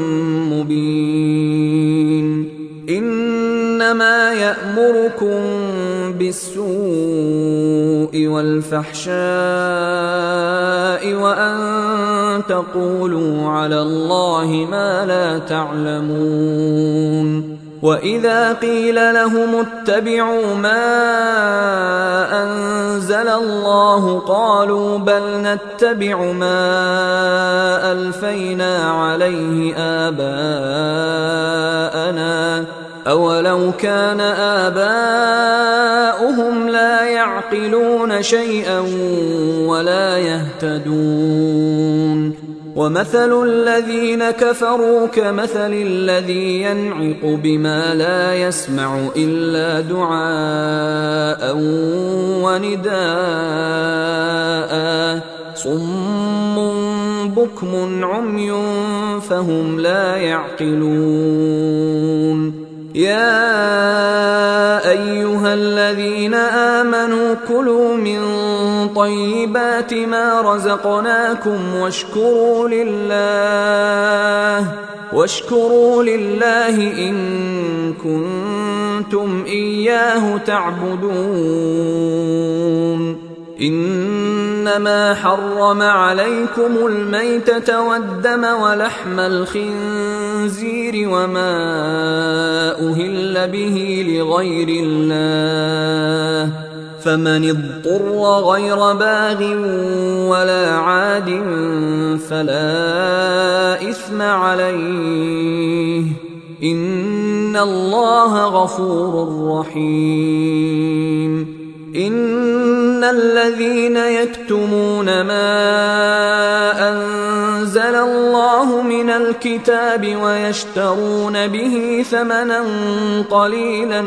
مبين. إنما يأمركم بالسوء والفحشاء وأن تقولوا على الله ما لا تعلمون. وإذا قيل لهم اتبعوا ما أنزل الله قالوا بل نتبع ما ألفينا عليه آباءنا أولو كان آباؤهم لا يعقلون شيئا ولا يهتدون. ومثل الذين كفروا كمثل الذي ينعق بما لا يسمع إلا دعاء ونداء صم بكم عمي فهم لا يعقلون. يا أيها الذين آمنوا كلوا من طيبات ما رزقناكم واشكروا لله إن كنتم إياه تعبدون. إنما حرم عليكم الميتة والدم ولحم الخنزير وما أهل به لغير الله فمن اضطر غير باغ ولا عاد فلا إثم عليه إن الله غفور رحيم. إن الذين يكتمون ما أنزل الله من الكتاب ويشترون به ثمنا قليلا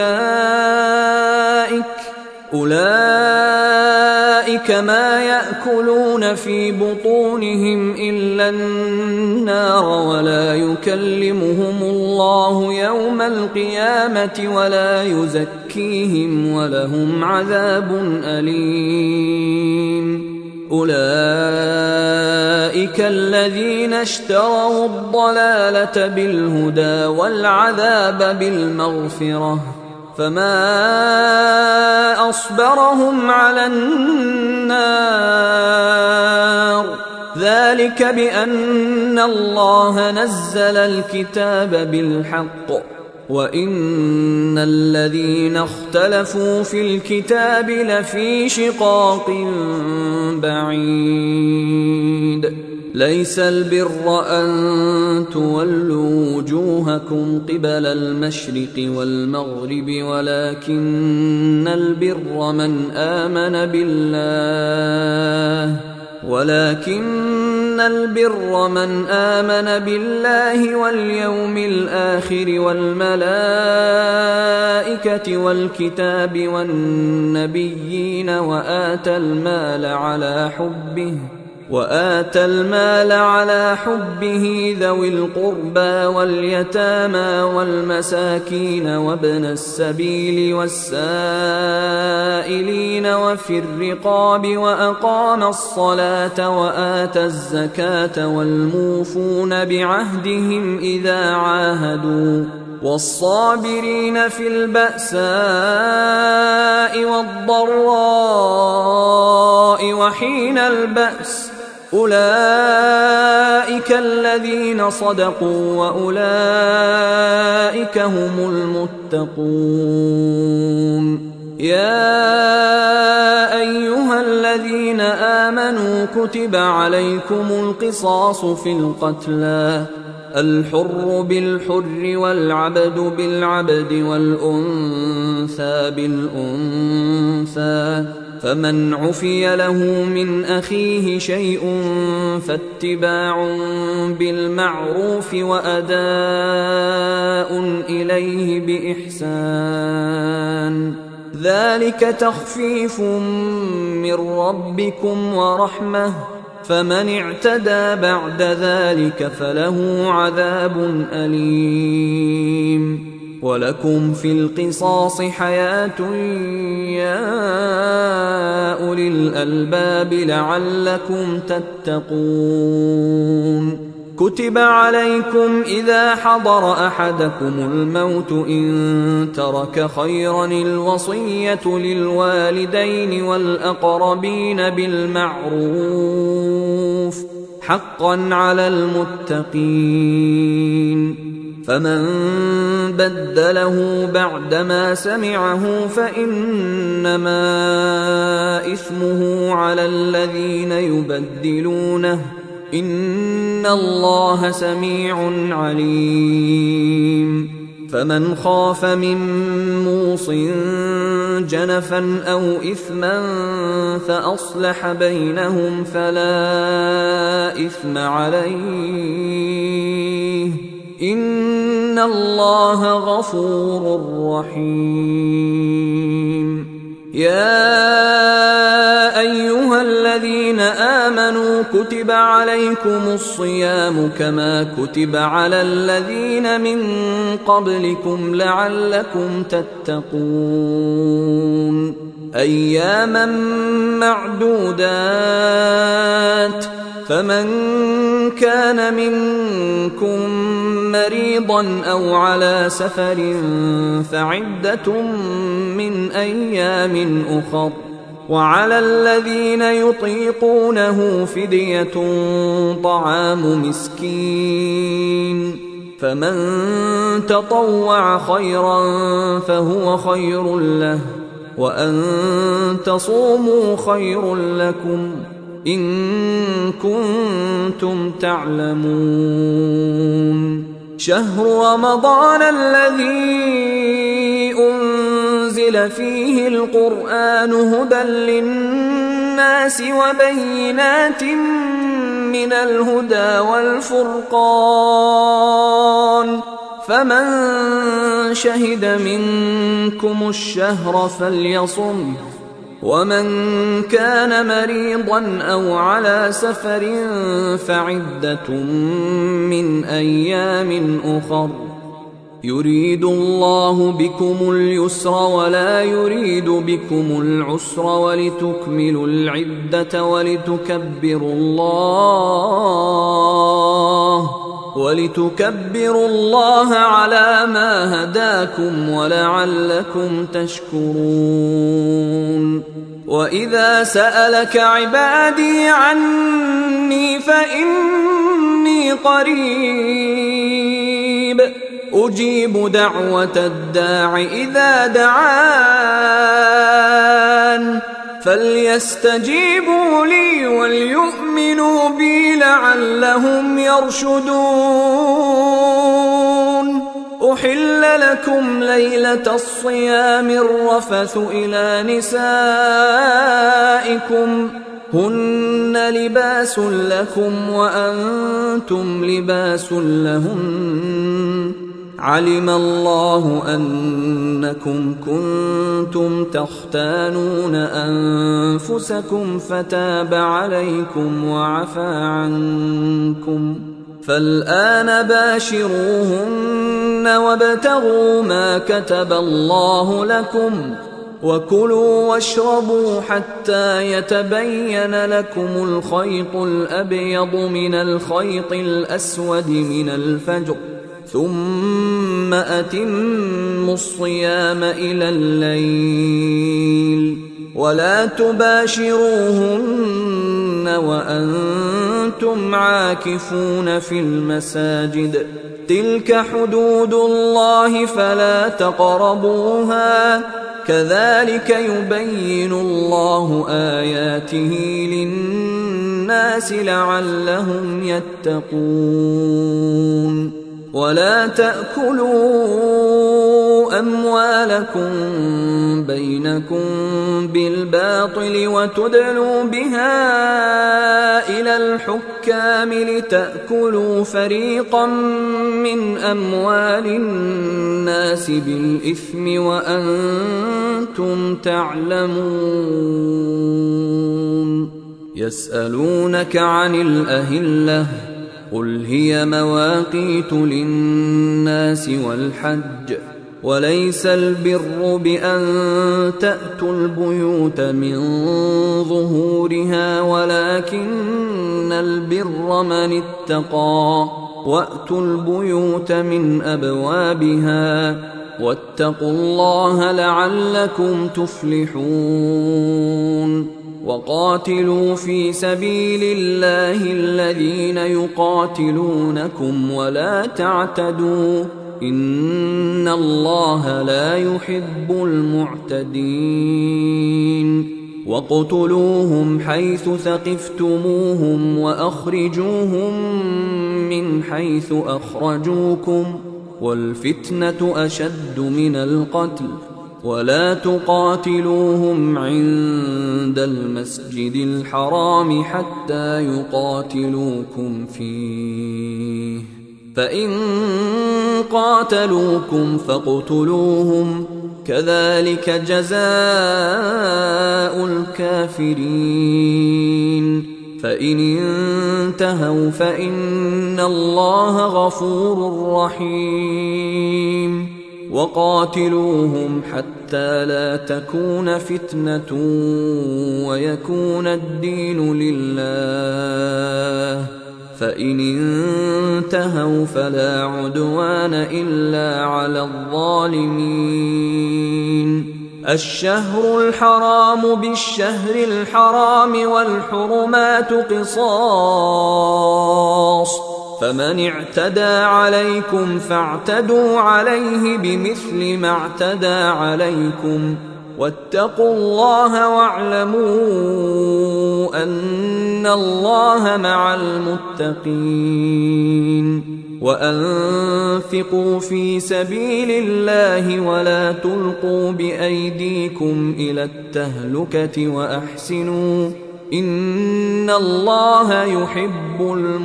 أولئك ما يأكلون في بطونهم إلا النار ولا يكلمهم الله يوم القيامة ولا يزكيهم ولهم عذاب أليم. أولئك الذين اشتروا الضلالة بالهدى والعذاب بالمغفرة فما أصبرهم على النار ذلك بأن الله نزل الكتاب بالحق وإن الذين اختلفوا في الكتاب لفي شقاق بعيد. ليس البر أن تولوا وجوهكم قبل المشرق والمغرب ولكن البر من آمن بالله واليوم الآخر والملائكة والكتاب والنبيين وآتى المال على حبه ذوي القربى واليتامى والمساكين وابن السبيل والسائلين وفي الرقاب وأقام الصلاة وآتى الزكاة والموفون بعهدهم إذا عاهدوا والصابرين في البأساء والضراء وحين البأس أولئك الذين صدقوا وأولئك هم المتقون. يا أيها الذين آمنوا كتب عليكم القصاص في القتلى الحر بالحر والعبد بالعبد والأنثى بالأنثى فمن عفي له من أخيه شيء فاتباع بالمعروف وأداء إليه بإحسان ذلك تخفيف من ربكم ورحمة فمن اعتدى بعد ذلك فله عذاب أليم ولكم في القصاص حياة يا أولي الألباب لعلكم تتقون كتب عليكم إذا حضر أحدكم الموت إن ترك خيرا الوصية للوالدين والأقربين بالمعروف حقا على المتقين فمن بدله بعدما سمعه فإنما إثمه على الذين يبدلونه إن الله سميع عليم فمن خاف من موص جنفا أو إثما فأصلح بينهم فلا إثم عليه إن الله غفور رحيم يا أيها الذين آمنوا كتب عليكم الصيام كما كتب على الذين من قبلكم لعلكم تتقون أياما معدودات فمن كان منكم مريضا أو على سفر فعدة من أيام أخر وعلى الذين يطيقونه فدية طعام مسكين فمن تطوع خيرا فهو خير له وأن تصوموا خير لكم إن كنتم تعلمون شهر رمضان الذي أنزل فيه القرآن هدى للناس وبينات من الهدى والفرقان فمن شهد منكم الشهر فليصمه ومن كان مريضا أو على سفر فعدة من أيام أخر يريد الله بكم اليسر ولا يريد بكم العسر ولتكملوا العدة ولتكبروا الله على ما هداكم ولعلكم تشكرون وإذا سألك عبادي عني فإني قريب أجيب دعوة الداع إذا دعان فليستجيبوا لي وليؤمنوا بي لعلهم يرشدون أحل لكم ليلة الصيام الرفث إلى نسائكم هن لباس لكم وأنتم لباس لهن علم الله أنكم كنتم تختانون أنفسكم فتاب عليكم وعفى عنكم فالآن باشروهن وابتغوا ما كتب الله لكم وكلوا واشربوا حتى يتبين لكم الخيط الأبيض من الخيط الأسود من الفجر ثم أتموا الصيام إلى الليل ولا تباشروهن وأنتم عاكفون في المساجد تلك حدود الله فلا تقربوها كذلك يبين الله آياته للناس لعلهم يتقون ولا تأكلوا أموالكم بينكم بالباطل وتدلوا بها إلى الحكام لتأكلوا فريقا من أموال الناس بالإثم وأنتم تعلمون. يسألونك عن الأهلة قل هي مواقيت للناس والحج وليس البر بأن تأتوا البيوت من ظهورها ولكن البر من اتقى وأتوا البيوت من أبوابها واتقوا الله لعلكم تفلحون. وقاتلوا في سبيل الله الذين يقاتلونكم ولا تعتدوا إن الله لا يحب المعتدين. وَاقْتُلُوهُمْ حَيْثُ ثَقِفْتُمُوهُمْ وَأَخْرِجُوهُمْ مِنْ حَيْثُ أَخْرَجُوكُمْ وَالْفِتْنَةُ أَشَدُّ مِنَ الْقَتْلِ وَلَا تُقَاتِلُوهُمْ عِندَ الْمَسْجِدِ الْحَرَامِ حَتَّى يُقَاتِلُوكُمْ فِيهِ فَإِنْ قَاتَلُوكُمْ فَاقْتُلُوهُمْ كَذَلِكَ جَزَاءُ الْكَافِرِينَ فَإِنِ انتهوا فَإِنَّ اللَّهَ غَفُورٌ رَحِيمٌ. وَقَاتِلُوهُمْ حَتَّى لَا تَكُونَ فِتْنَةٌ وَيَكُونَ الدِّينُ لِلَّهِ فَإِنِ انتهوا فَلَا عُدْوَانَ إِلَّا عَلَى الظَّالِمِينَ. الشهر الحرام بالشهر الحرام والحرمات قصاص فمن اعتدى عليكم فاعتدوا عليه بمثل ما اعتدى عليكم واتقوا الله واعلموا أن الله مع المتقين. وأنفقوا في سبيل الله ولا تلقوا بأيديكم إلى التهلكة وأحسنوا إن الله يحب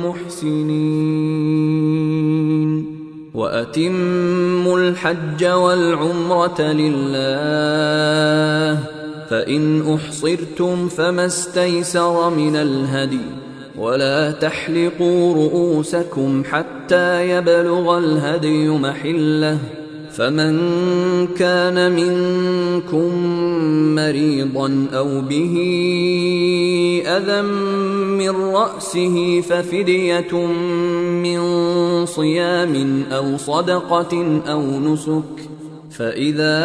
المحسنين. وأتموا الحج والعمرة لله فإن أحصرتم فما استيسر من الهدي ولا تحلقوا رؤوسكم حتى يبلغ الهدي محله فمن كان منكم مريضا أو به أذى من رأسه ففدية من صيام أو صدقة أو نسك فإذا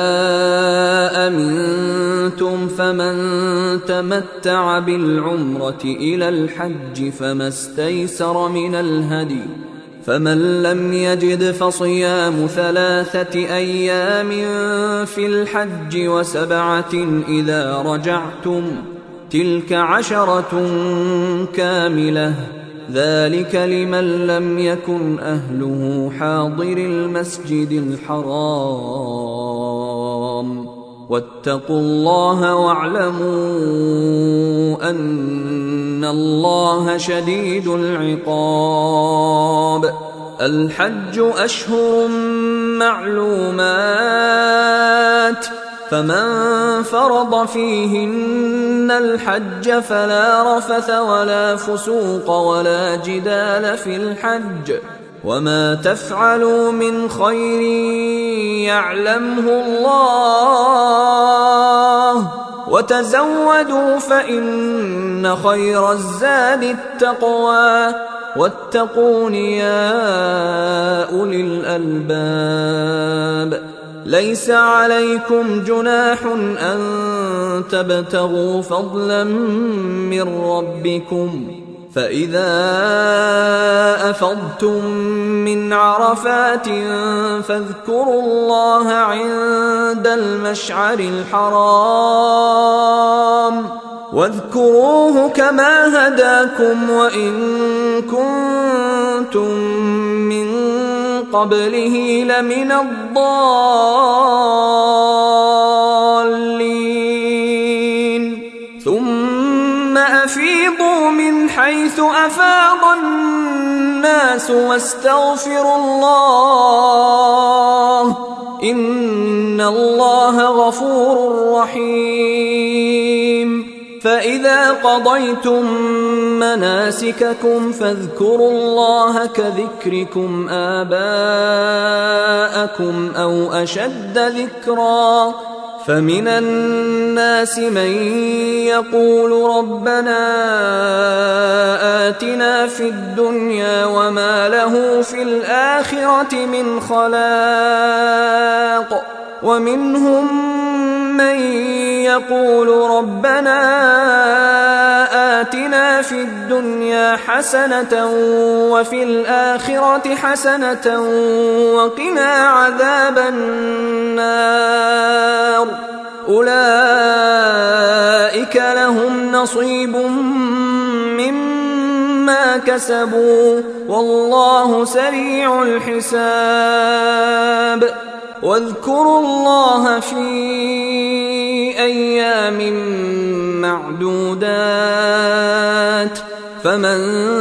أمنتم فمن تمتع بالعمرة إلى الحج فما استيسر من الهدي فمن لم يجد فصيام 3 أيام في الحج و7 إذا رجعتم تلك 10 كاملة ذلك لمن لم يكن أهله حاضر المسجد الحرام واتقوا الله واعلموا أن الله شديد العقاب. الحج أشهر معلومات فمن فرض فيهن الحج فلا رفث ولا فسوق ولا جدال في الحج وما تفعلوا من خير يعلمه الله وتزودوا فإن خير الزاد التقوى واتقون يا أولي الألباب. ليس عليكم جناح أن تبتغوا فضلا من ربكم فإذا أفضتم من عرفات فاذكروا الله عند المشعر الحرام واذكروه كما هداكم وإن كنتم من قبله لمن الضالين ثم أفيضوا من حيث أفاض الناس واستغفروا الله إن الله غفور رحيم فإذا قضيتم مناسككم فاذكروا الله كذكركم آباءكم أو أشد ذكرا فمن الناس من يقول ربنا آتنا في الدنيا وما له في الآخرة من خلاق ومنهم من يقول ربنا آتنا في الدنيا حسنة وفي الآخرة حسنة وقنا عذاب النار أولئك لهم نصيب مما كسبوا والله سريع الحساب واذكروا الله في أيام معدودات فمن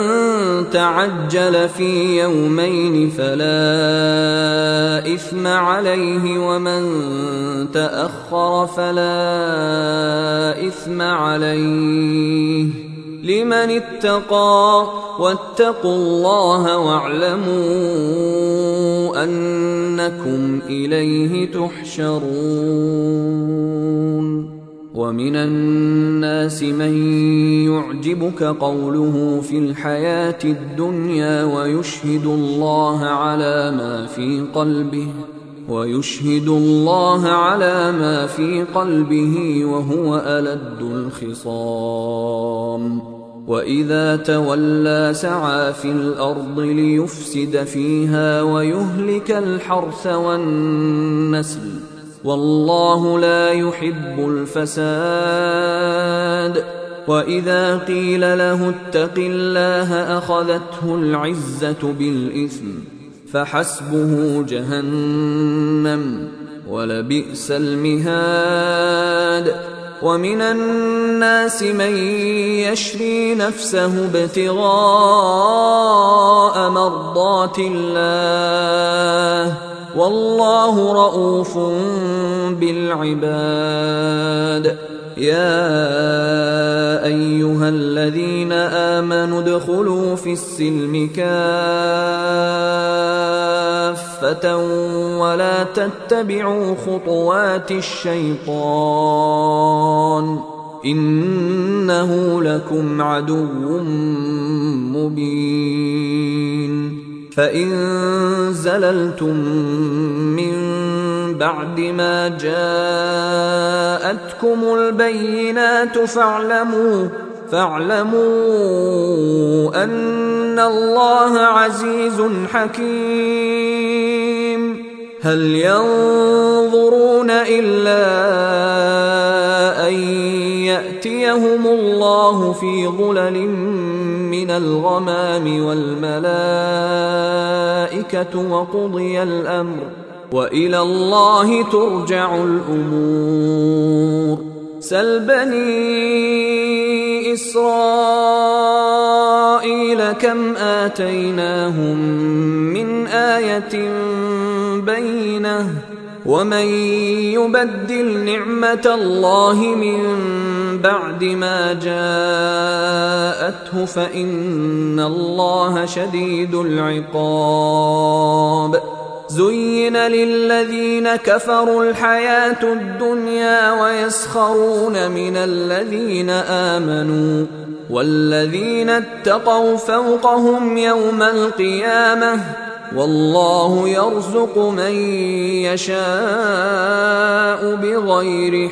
تعجل في يومين فلا إثم عليه ومن تأخر فلا إثم عليه لمن اتقى واتقوا الله واعلموا أنكم إليه تحشرون ومن الناس من يعجبك قوله في الحياة الدنيا ويشهد الله على ما في قلبه وهو ألد الخصام وإذا تولى سعى في الأرض ليفسد فيها ويهلك الحرث والنسل والله لا يحب الفساد وإذا قيل له اتق الله أخذته العزة بالإثم فحسبه جهنم ولبئس المهاد ومن الناس من يشري نفسه ابتغاء مرضات الله والله رؤوف بالعباد يا أيها الذين آمنوا ادخلوا في السلم كافة ولا تتبعوا خطوات الشيطان إنه لكم عدو مبين فإن زللتم من بعد ما جاءتكم البينات فاعلموا أن الله عزيز حكيم هل ينظرون إلا أن يأتيهم الله في ظلل من الغمام والملائكة وقضي الأمر وإلى الله ترجع الأمور سل بني إسرائيل كم آتيناهم من آية بينة ومن يبدل نعمة الله من بعد ما جاءته فإن الله شديد العقاب زين للذين كفروا الحياة الدنيا ويسخرون من الذين آمنوا والذين اتقوا فوقهم يوم القيامة والله يرزق من يشاء بغير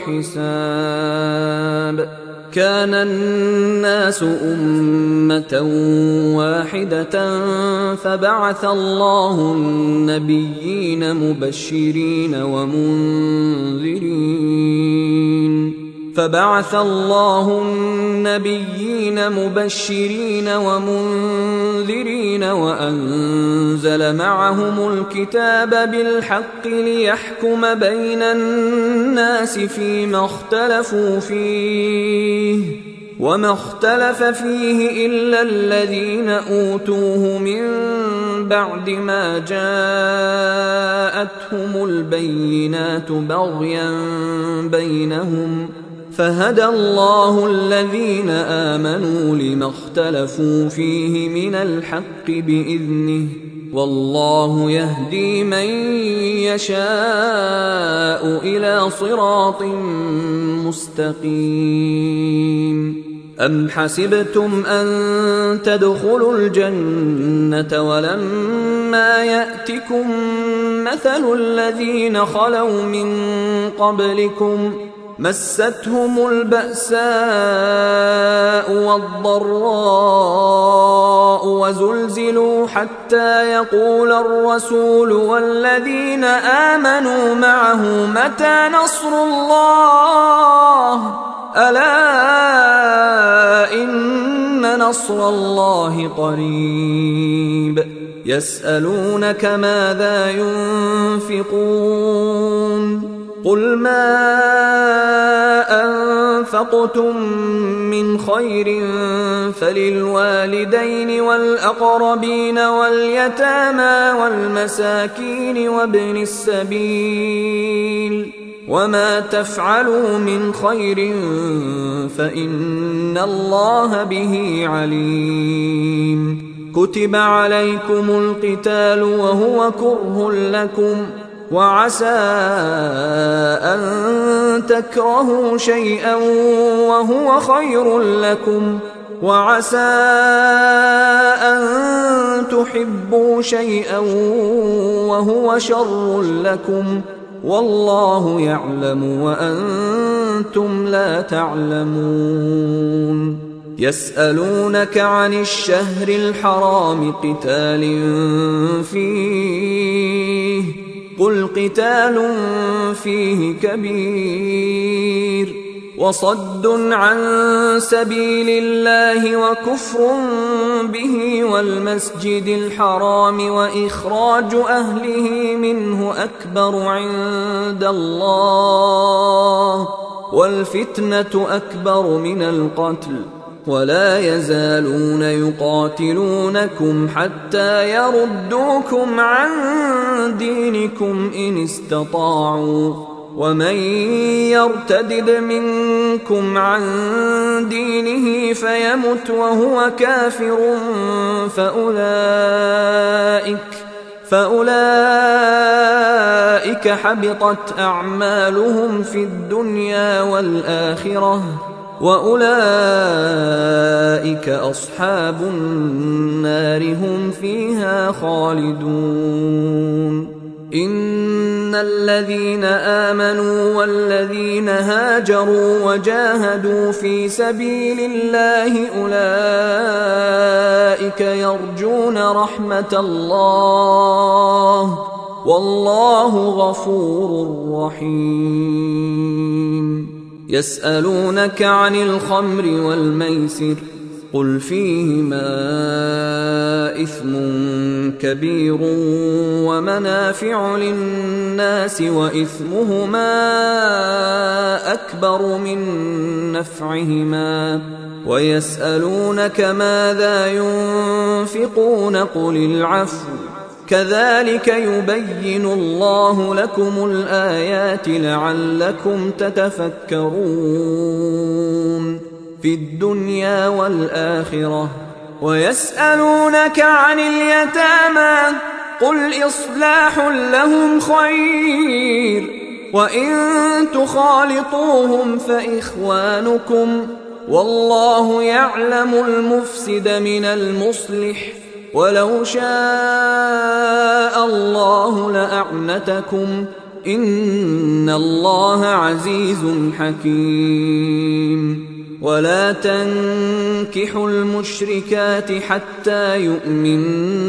حساب كان الناس أمة واحدة فبعث الله النبيين مبشرين ومنذرين فبعث الله النبيين مبشرين ومنذرين وأنزل معهم الكتاب بالحق ليحكم بين الناس فيما اختلفوا فيه وما اختلف فيه إلا الذين أوتوه من بعد ما جاءتهم البينات بغيا بينهم فهدى الله الذين آمنوا لما اختلفوا فيه من الحق بإذنه والله يهدي من يشاء إلى صراط مستقيم. أم حسبتم أن تدخلوا الجنة ولما يأتكم مثل الذين خلوا من قبلكم مستهم البأساء والضراء وزلزلوا حتى يقول الرسول والذين آمنوا معه متى نصر الله ألا إن نصر الله قريب. يسألونك ماذا ينفقون قل ما أنفقتم من خير فللوالدين والأقربين واليتامى والمساكين وابن السبيل وما تفعلوا من خير فإن الله به عليم. كتب عليكم القتال وهو كره لكم وعسى أن تكرهوا شيئا وهو خير لكم وعسى أن تحبوا شيئا وهو شر لكم والله يعلم وأنتم لا تعلمون. يسألونك عن الشهر الحرام قتال فيه قل قتال فيه كبير وصد عن سبيل الله وكفر به والمسجد الحرام وإخراج أهله منه أكبر عند الله والفتنة أكبر من القتل ولا يزالون يقاتلونكم حتى يردوكم عن دينكم إن استطاعوا ومن يرتدد منكم عن دينه فيمت وهو كافر فأولئك حبطت أعمالهم في الدنيا والآخرة وأولئك أصحاب النار هم فيها خالدون. إن الذين آمنوا والذين هاجروا وجاهدوا في سبيل الله أولئك يرجون رحمة الله والله غفور رحيم. يسألونك عن الخمر والميسر قل فيهما إثم كبير ومنافع للناس وإثمهما أكبر من نفعهما ويسألونك ماذا ينفقون قل العفو كذلك يبين الله لكم الآيات لعلكم تتفكرون في الدنيا والآخرة. ويسألونك عن اليتامى قل إصلاح لهم خير وإن تخالطوهم فإخوانكم والله يعلم المفسد من المصلح ولو شاء الله لأعنتكم إن الله عزيز حكيم. ولا تنكحوا المشركات حتى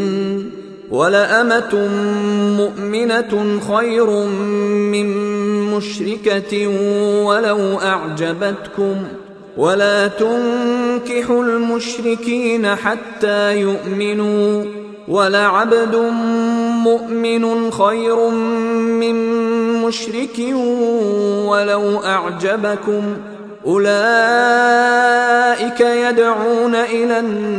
ولأمة مؤمنة خير من مشركة ولو أعجبتكم ولا تنكحوا المشركين حتى يؤمنوا ولعبد مؤمن خير من مشرك ولو أعجبكم أولئك يدعون إلى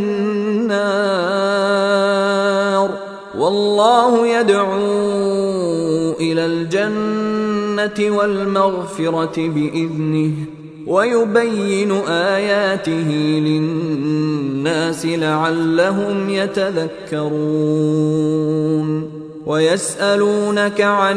النار والله يدعو إلى الجنة والمغفرة بإذنه ويبين آياته للناس لعلهم يتذكرون ويسألونك عن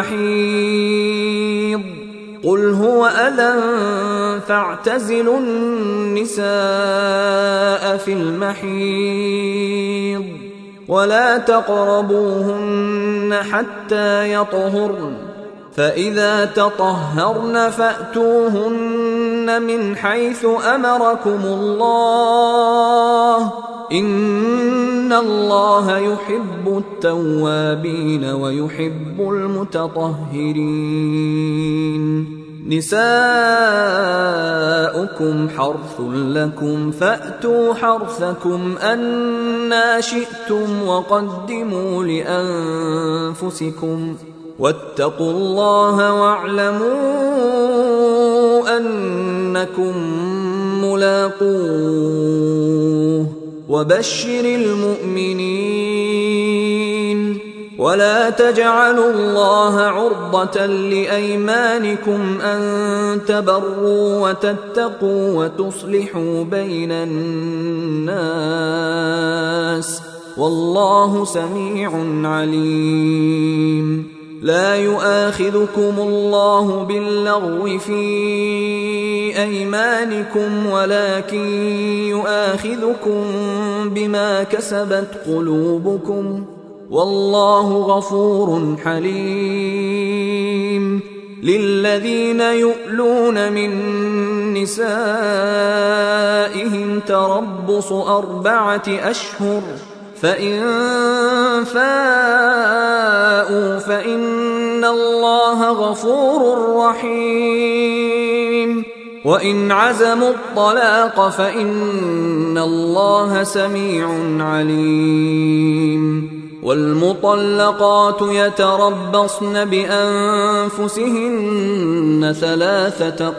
المحيض قل هو أذى فاعتزلوا النساء في المحيض ولا تقربوهن حتى يطهرن فإذا تطهرن فأتوهن من حيث أمركم الله إن الله يحب التوابين ويحب المتطهرين نساؤكم حرث لكم فأتوا حرثكم أنى شئتم وقدموا لأنفسكم واتقوا الله واعلموا أنكم ملاقوه وبشر المؤمنين ولا تجعلوا الله عرضة لأيمانكم أن تبروا وتتقوا وتصلحوا بين الناس والله سميع عليم لا يؤاخذكم الله باللغو في أيمانكم ولكن يؤاخذكم بما كسبت قلوبكم والله غفور حليم للذين يؤلون من نسائهم تربص 4 أشهر فإن فاءوا فإن الله غفور رحيم وإن عزموا الطلاق فإن الله سميع عليم والمطلقات يتربصن بأنفسهن 3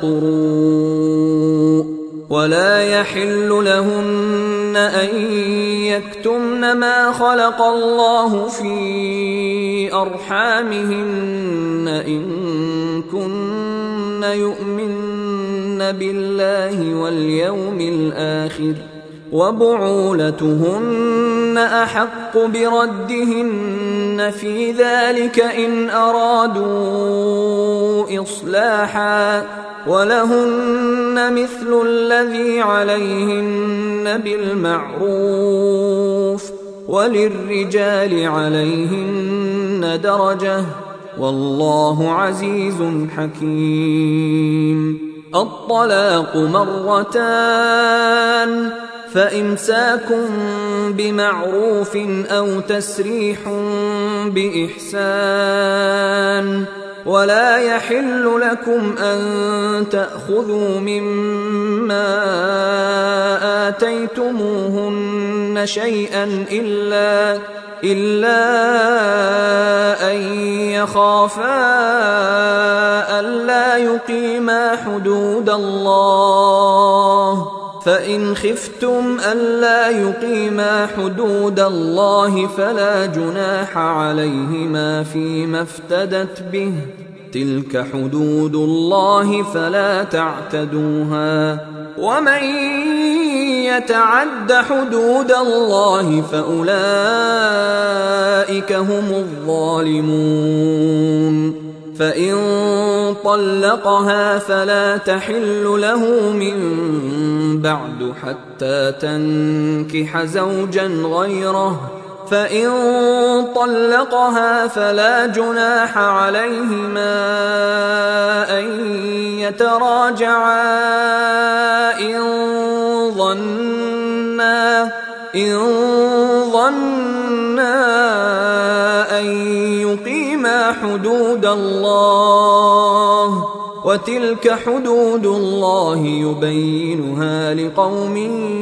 قروء ولا يحل لهن أن يكتمن ما خلق الله في أرحامهن إن كن يؤمن بالله واليوم الآخر وبعولتهن أحق بردهن في ذلك إن أرادوا إصلاحا ولهن مثل الذي عليهن بالمعروف وللرجال عليهن درجة والله عزيز حكيم الطلاق 2 فإمساكم بمعروف أو تسريح بإحسان ولا يحل لكم أن تأخذوا مما آتيتموهن شيئا إلا أن يخافا ألا يقيما حدود الله فإن خفتم ألا يقيما حدود الله فلا جناح عليهما فيما افتدت به تلك حدود الله فلا تعتدوها ومن يتعد حدود الله فأولئك هم الظالمون فإن طلقها فلا تحل له من بعد حتى تنكح زوجا غيره فإن طلقها فلا جناح عليهما أن يتراجعا إن ظنا أن يقيما حدود الله وتلك حدود الله يبينها لقوم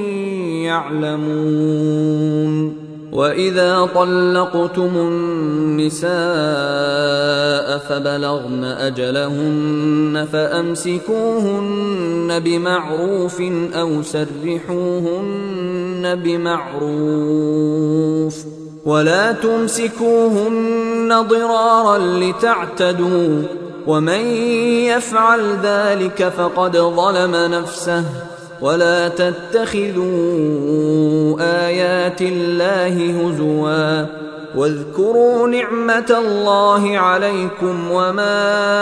يعلمون. وإذا طلقتم النساء فبلغن أجلهن فأمسكوهن بمعروف أو سرحوهن بمعروف، ولا تمسكوهن ضرارا لتعتدوا، ومن يفعل ذلك فقد ظلم نفسه. ولا تتخذوا آيات الله هزوا، واذكروا نعمة الله عليكم وما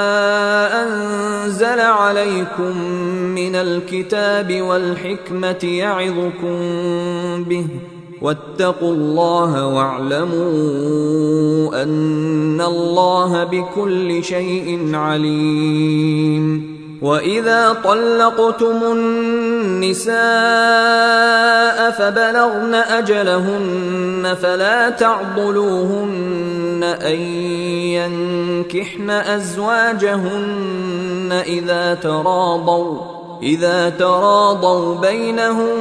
أنزل عليكم من الكتاب والحكمة يعظكم به، واتقوا الله واعلموا أن الله بكل شيء عليم. وإذا طلقتم النساء فبلغن أجلهن فلا تعضلوهن أن ينكحن أزواجهن إذا تراضوا بينهم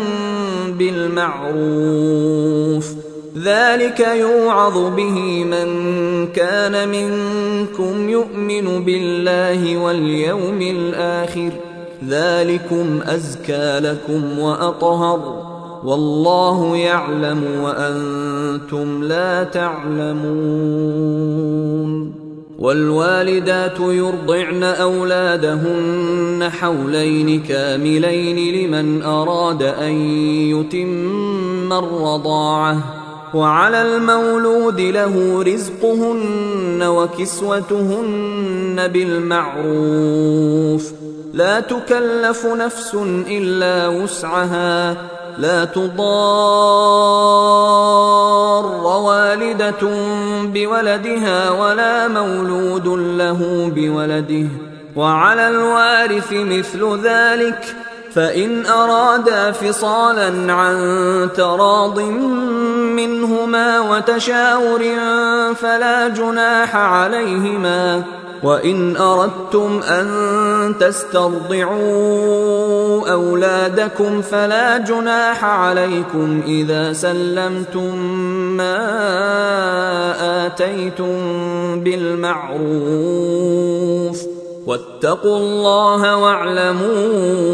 بالمعروف، ذلك يوعظ به من كان منكم يؤمن بالله واليوم الآخر، ذلكم أزكى لكم وأطهر، والله يعلم وأنتم لا تعلمون. والوالدات يرضعن أولادهن حولين كاملين لمن أراد أن يتم الرضاعة، وعلى المولود له رزقهن وكسوتهن بالمعروف، لا تكلف نفس إلا وسعها، لا تضار والدة بولدها ولا مولود له بولده، وعلى الوارث مثل ذلك، فإن أرادا فصالا عن تراض منهما وتشاور فلا جناح عليهما. وإن أردتم أن تسترضعوا أولادكم فلا جناح عليكم إذا سلمتم ما آتيتم بالمعروف، واتقوا الله واعلموا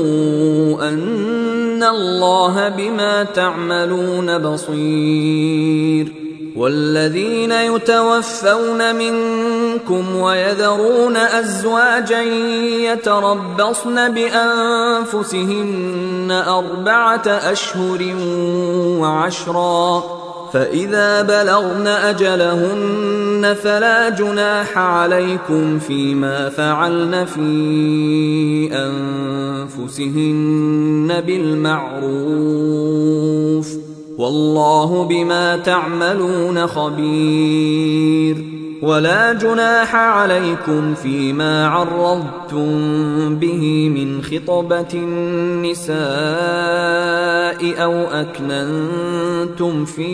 أن الله بما تعملون بصير. والذين يتوفون منكم ويذرون أزواجا يتربصن بأنفسهن 4 أشهر وعشرا، فإذا بلغن أجلهن فلا جناح عليكم فيما فعلن في أنفسهن بالمعروف، والله بما تعملون خبير. ولا جناح عليكم فيما عرضتم به من خطبة النساء أو أكننتم في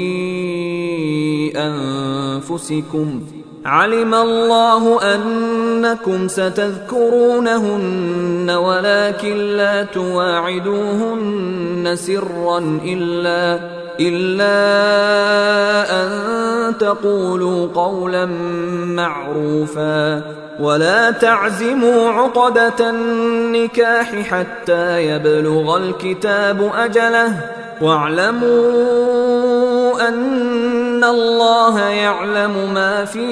أنفسكم، علم الله أنكم ستذكرونهن ولكن لا تواعدوهن سرا إلا أن تقولوا قولا معروفا، ولا تعزموا عقدة النكاح حتى يبلغ الكتاب أجله، واعلموا أن الله يعلم ما في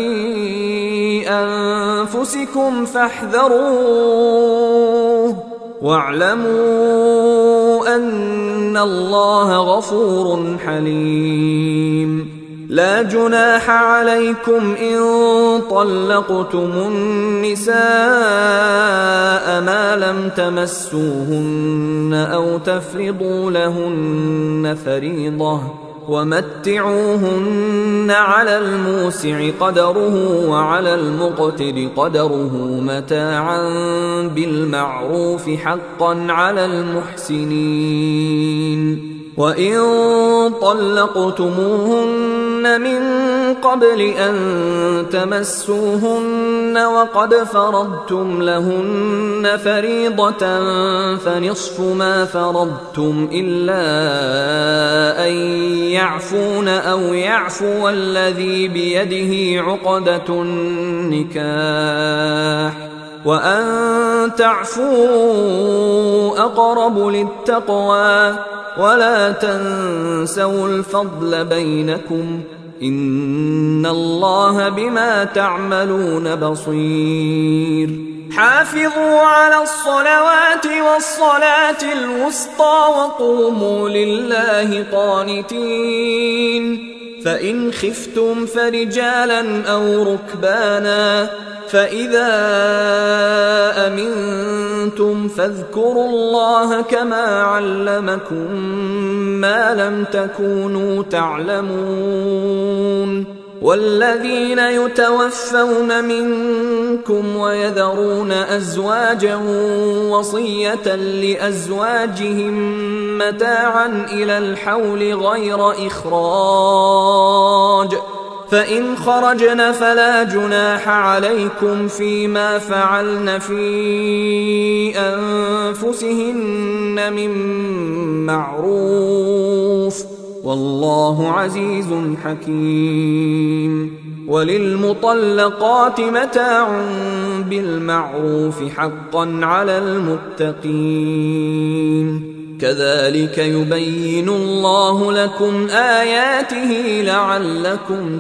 أنفسكم فاحذروه، واعلموا أن الله غفور حليم. لا جناح عليكم إن طلقتم النساء ما لم تمسوهن أو تفرضوا لهن فريضة، ومتعوهن على الموسع قدره وعلى المقتر قدره متاعا بالمعروف حقا على المحسنين. وإن طلقتموهن من قبل أن تمسوهن وقد فرضتم لهن فريضة فنصف ما فرضتم إلا أن يعفون أو يعفو الذي بيده عقدة النكاح وأن تعفوا أقرب للتقوى ولا تنسوا الفضل بينكم إن الله بما تعملون بصير حافظوا على الصلوات والصلاة الوسطى وقوموا لله قانتين فإن خفتم فرجالا أو ركبانا فإذا أمنتم فاذكروا الله كما علمكم ما لم تكونوا تعلمون والذين يتوفون منكم ويذرون أزواجا وصية لأزواجهم متاعا إلى الحول غير إخراج فإن خرجن فلا جناح عليكم فيما فعلن في أنفسهن من معروف والله عزيز حكيم وللمطلقات متاع بالمعروف حقا على المتقين كذلك يبين الله لكم آياته لعلكم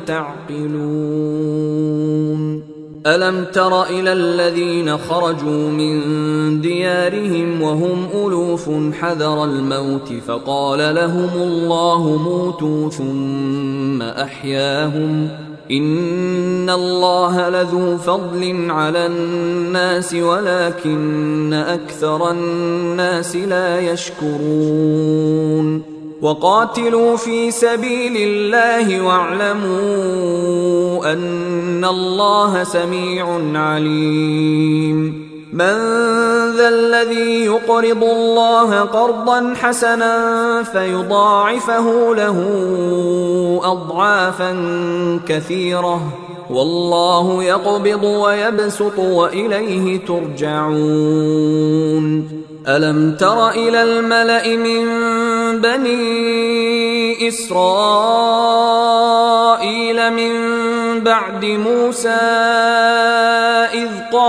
تعقلون ألم تر إلى الذين خرجوا من ديارهم وهم ألوف حذر الموت فقال لهم الله موتوا ثم أحياهم إن الله لذو فضل على الناس ولكن أكثر الناس لا يشكرون وقاتلوا في سبيل الله واعلموا أن الله سميع عليم من ذا الذي يقرض الله قرضا حسنا فيضاعفه له أضعافا كثيرة والله يقبض ويبسط وإليه ترجعون ألم تر إلى الملأ من بني إسرائيل من بعد موسى إذ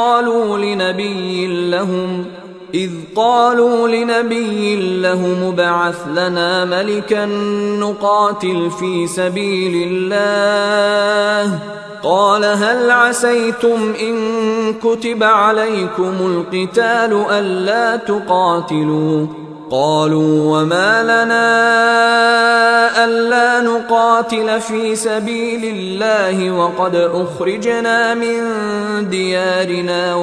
قالوا لنبي لهم ابعث لنا ملكا نقاتل في سبيل الله قال هل عسيتم إن كتب عليكم القتال ألا تقاتلوا قالوا وما لنا ألا نقاتل في سبيل الله وقد أخرجنا من ديارنا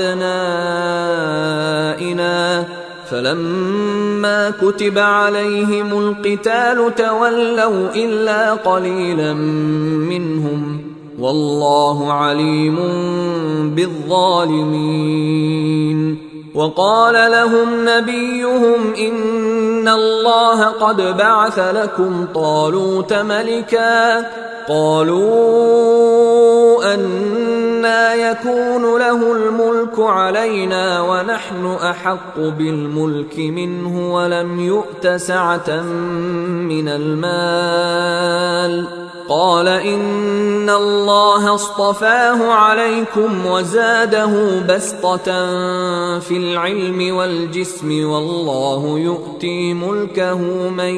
وأبنائنا فلما كتب عليهم القتال تولوا إلا قليلا منهم والله عليم بالظالمين وقال لهم نبيهم إن الله قد بعث لكم طالوت ملكا قالوا أنى يكون له الملك علينا ونحن أحق بالملك منه ولم يؤت سعة من المال قال إن الله اصطفاه عليكم وزاده بسطة في العلم والجسم والله يؤتي ملكه من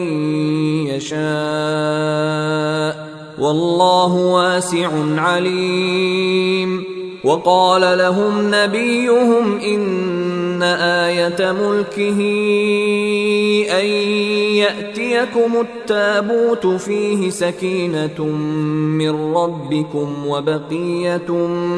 يشاء والله واسع عليم وقال لهم نبيهم إن آية ملكه أن يأتيكم التابوت فيه سكينة من ربكم وبقية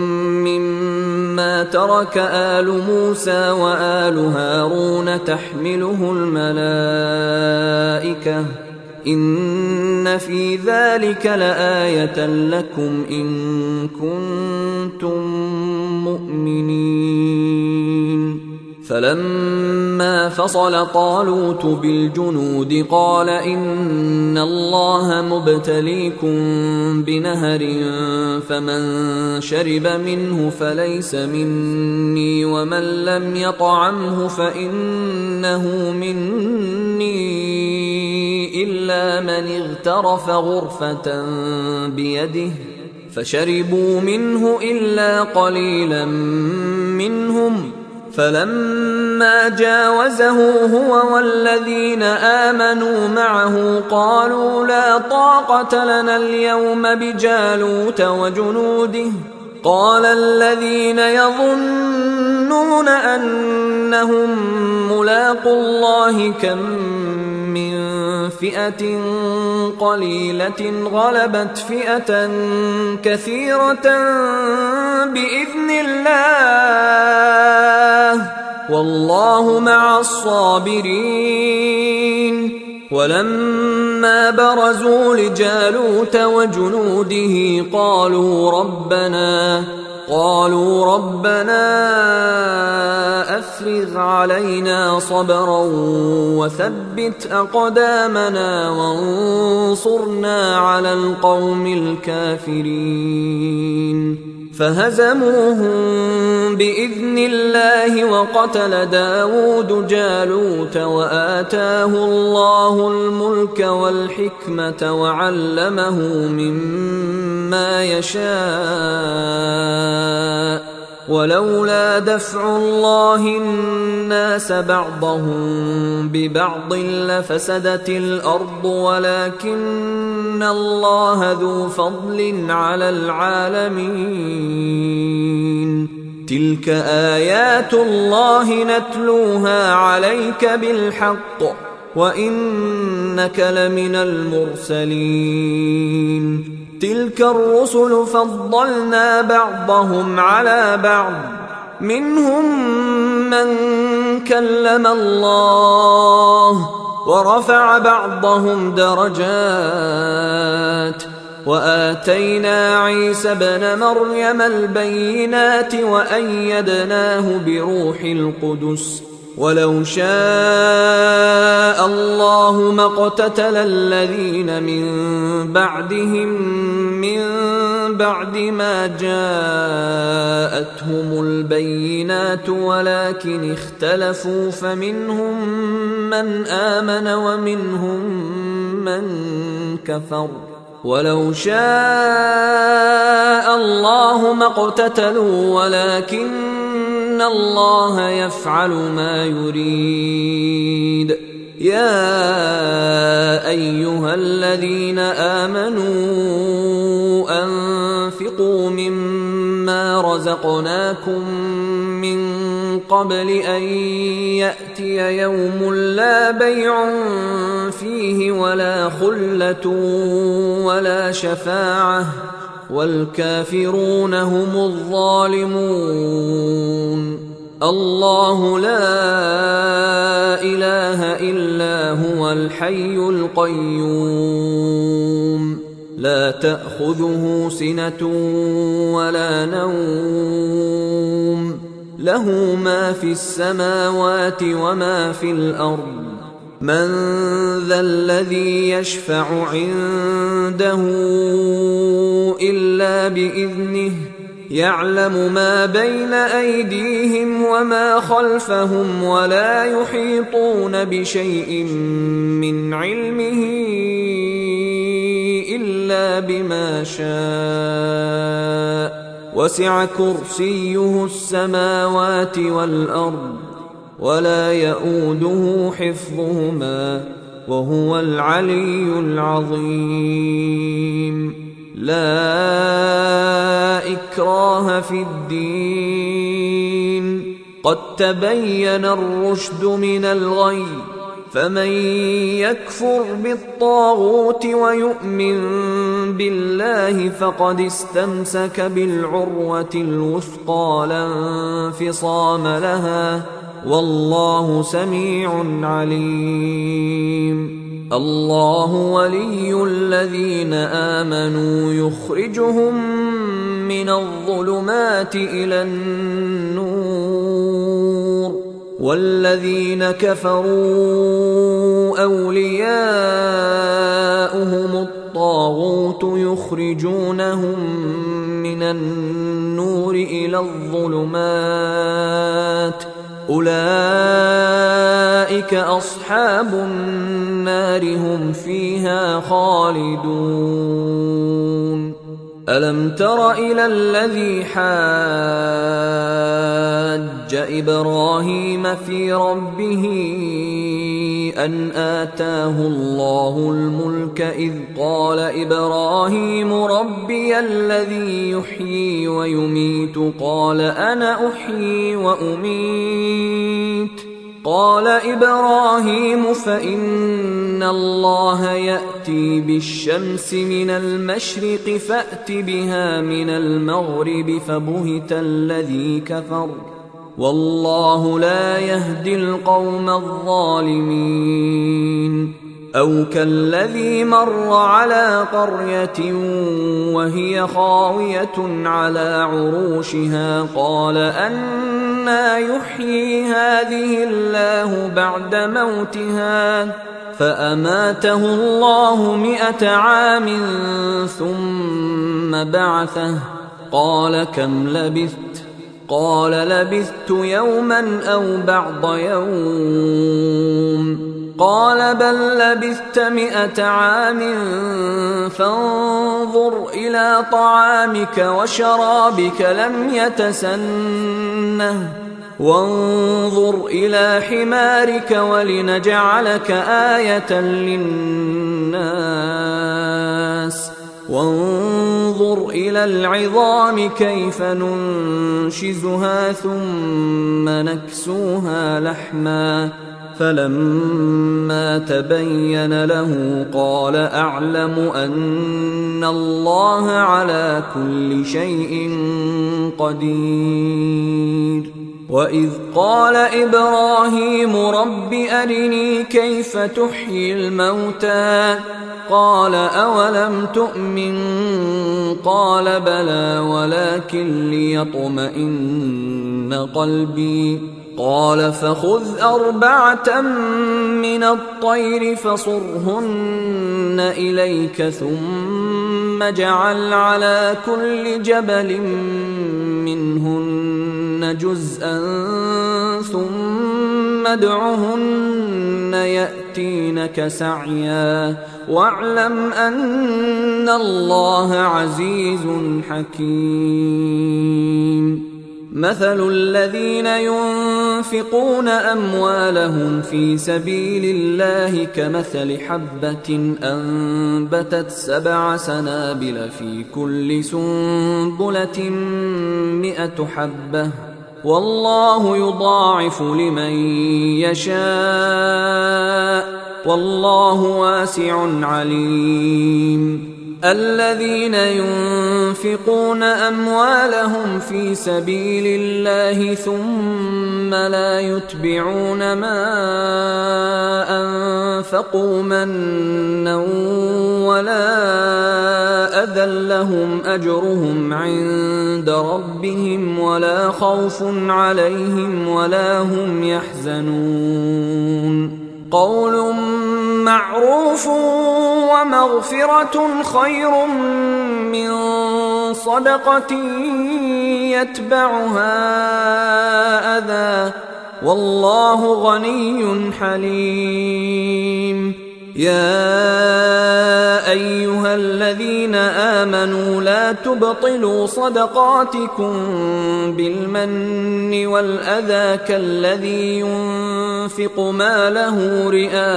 مما ترك آل موسى وآل هارون تحمله الملائكة إن في ذلك لآية لكم إن كنتم مؤمنين فلما فصل طالوت بالجنود قال إن الله مبتليكم بنهر فمن شرب منه فليس مني ومن لم يطعمه فإنه مني إلا من اغترف غرفة بيده فشربوا منه إلا قليلا منهم فلما جاوزه هو والذين آمنوا معه قالوا لا طاقة لنا اليوم بجالوت وجنوده قال الذين يظنون أنهم ملاقو الله كم من فئة قليلة غلبت فئة كثيرة بإذن الله والله مع الصابرين ولما برزوا لجالوت وجنوده قالوا ربنا أفرغ علينا صبرا وثبت أقدامنا وانصرنا على القوم الكافرين فهزموهم بإذن الله وقتل داود جالوت وآتاه الله الملك والحكمة وعلمه مما يشاء ولولا دفع الله الناس بعضهم ببعض لفسدت الأرض ولكن الله ذو فضل على العالمين تلك آيات الله نتلوها عليك بالحق وإنك لمن المرسلين تلك الرسل فضلنا بعضهم على بعض منهم من كلم الله ورفع بعضهم درجات وآتينا عيسى ابن مريم البينات وأيدناه بروح القدس ولو شاء الله ما اقتتل الذين من بعدهم من بعد ما جاءتهم البينات ولكن اختلفوا فمنهم من آمن ومنهم من كفر ولو شاء الله ما اقتتلوا ولكن الله يفعل ما يريد يا أيها الذين آمنوا أنفقوا مما رزقناكم من قبل أن يأتي يوم لا بيع فيه ولا خلة ولا شفاعة والكافرون هم الظالمون الله لا إله إلا هو الحي القيوم لا تأخذه سنة ولا نوم له ما في السماوات وما في الأرض من ذا الذي يشفع عنده إلا بإذنه يعلم ما بين أيديهم وما خلفهم ولا يحيطون بشيء من علمه إلا بما شاء وسع كرسيه السماوات والأرض ولا يؤوده حفظهما وهو العلي العظيم لا إكراه في الدين قد تبين الرشد من الغي فمن يكفر بالطاغوت ويؤمن بالله فقد استمسك بالعروة الوثقى لا انفصام لها والله سميع عليم الله ولي الذين آمنوا يخرجهم من الظلمات إلى النور والذين كفروا أولياؤهم الطاغوت يخرجونهم من النور إلى الظلمات أولئك أصحاب النار هم فيها خالدون. ألم تر إلى الذي حاج إبراهيم في ربه أن آتاه الله الملك إذ قال إبراهيم ربي الذي يحيي ويميت قال أنا أحيي وأميت قال إبراهيم فإن الله يأتي بالشمس من المشرق فأت بها من المغرب فبهت الذي كفر والله لا يهدي القوم الظالمين. أو كالذي مر على قرية وهي خاوية على عروشها قال أنى يحيي هذه الله بعد موتها فأماته الله 100 عام ثم بعثه قال كم لبثت قال لبثت يوما أو بعض يوم قال بل لبثت 100 عام فانظر إلى طعامك وشرابك لم يتسنه وانظر إلى حمارك ولنجعلك آية للناس وانظر إلى العظام كيف ننشزها ثم نكسوها لحما فلما تبين له قال أعلم أن الله على كل شيء قدير. وإذ قال إبراهيم رب أرني كيف تحيي الموتى قال أولم تؤمن قال بلى ولكن ليطمئن قلبي قال فخذ 4 من الطير فصرهن إليك ثم اجعل على كل جبل منهن جزءا ثم ادعهن يأتينك سعيا واعلم أن الله عزيز حكيم. مثل الذين ينفقون أموالهم في سبيل الله كمثل حبة أنبتت 7 سنابل في كل سنبلة 100 حبة والله يضاعف لمن يشاء والله واسع عليم. الذين ينفقون أموالهم في سبيل الله ثم لا يتبعون ما أنفقوا منا ولا أذى لهم أجرهم عند ربهم ولا خوف عليهم ولا هم يحزنون. قول معروف ومغفرة خير من صدقة يتبعها أذى والله غني حليم. يا أيها الذين آمنوا لا تبطلوا صدقاتكم بالمن والأذى كالذي ينفق ماله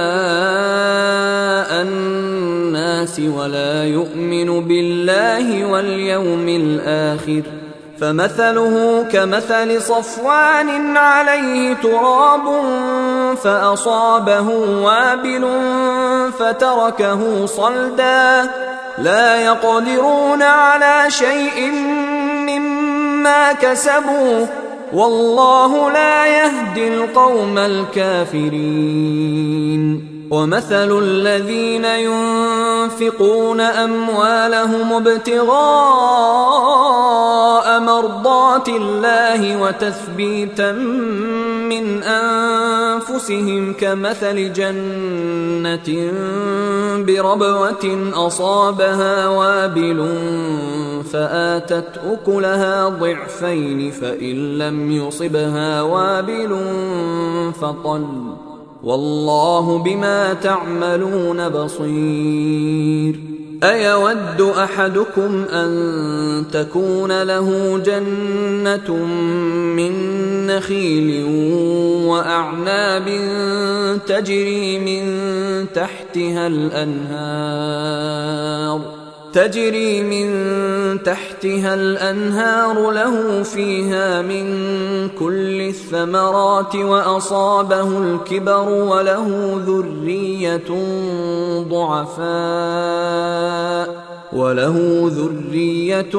رئاء الناس ولا يؤمن بالله واليوم الآخر فمثله كمثل صفوان عليه تراب فأصابه وابل فتركه صلدا لا يقدرون على شيء مما كسبوا والله لا يهدي القوم الكافرين. ومثل الذين ينفقون أموالهم ابتغاء مرضات الله وتثبيتا من أنفسهم كمثل جنة بربوة أصابها وابل فآتت أكلها ضعفين فإن لم يصبها وابل فطل والله بما تعملون بصير. أيود أحدكم أن تكون له جنة من نخيل وأعناب تجري من تحتها الأنهار له فيها من كل الثمرات وأصابه الكبر وله ذرية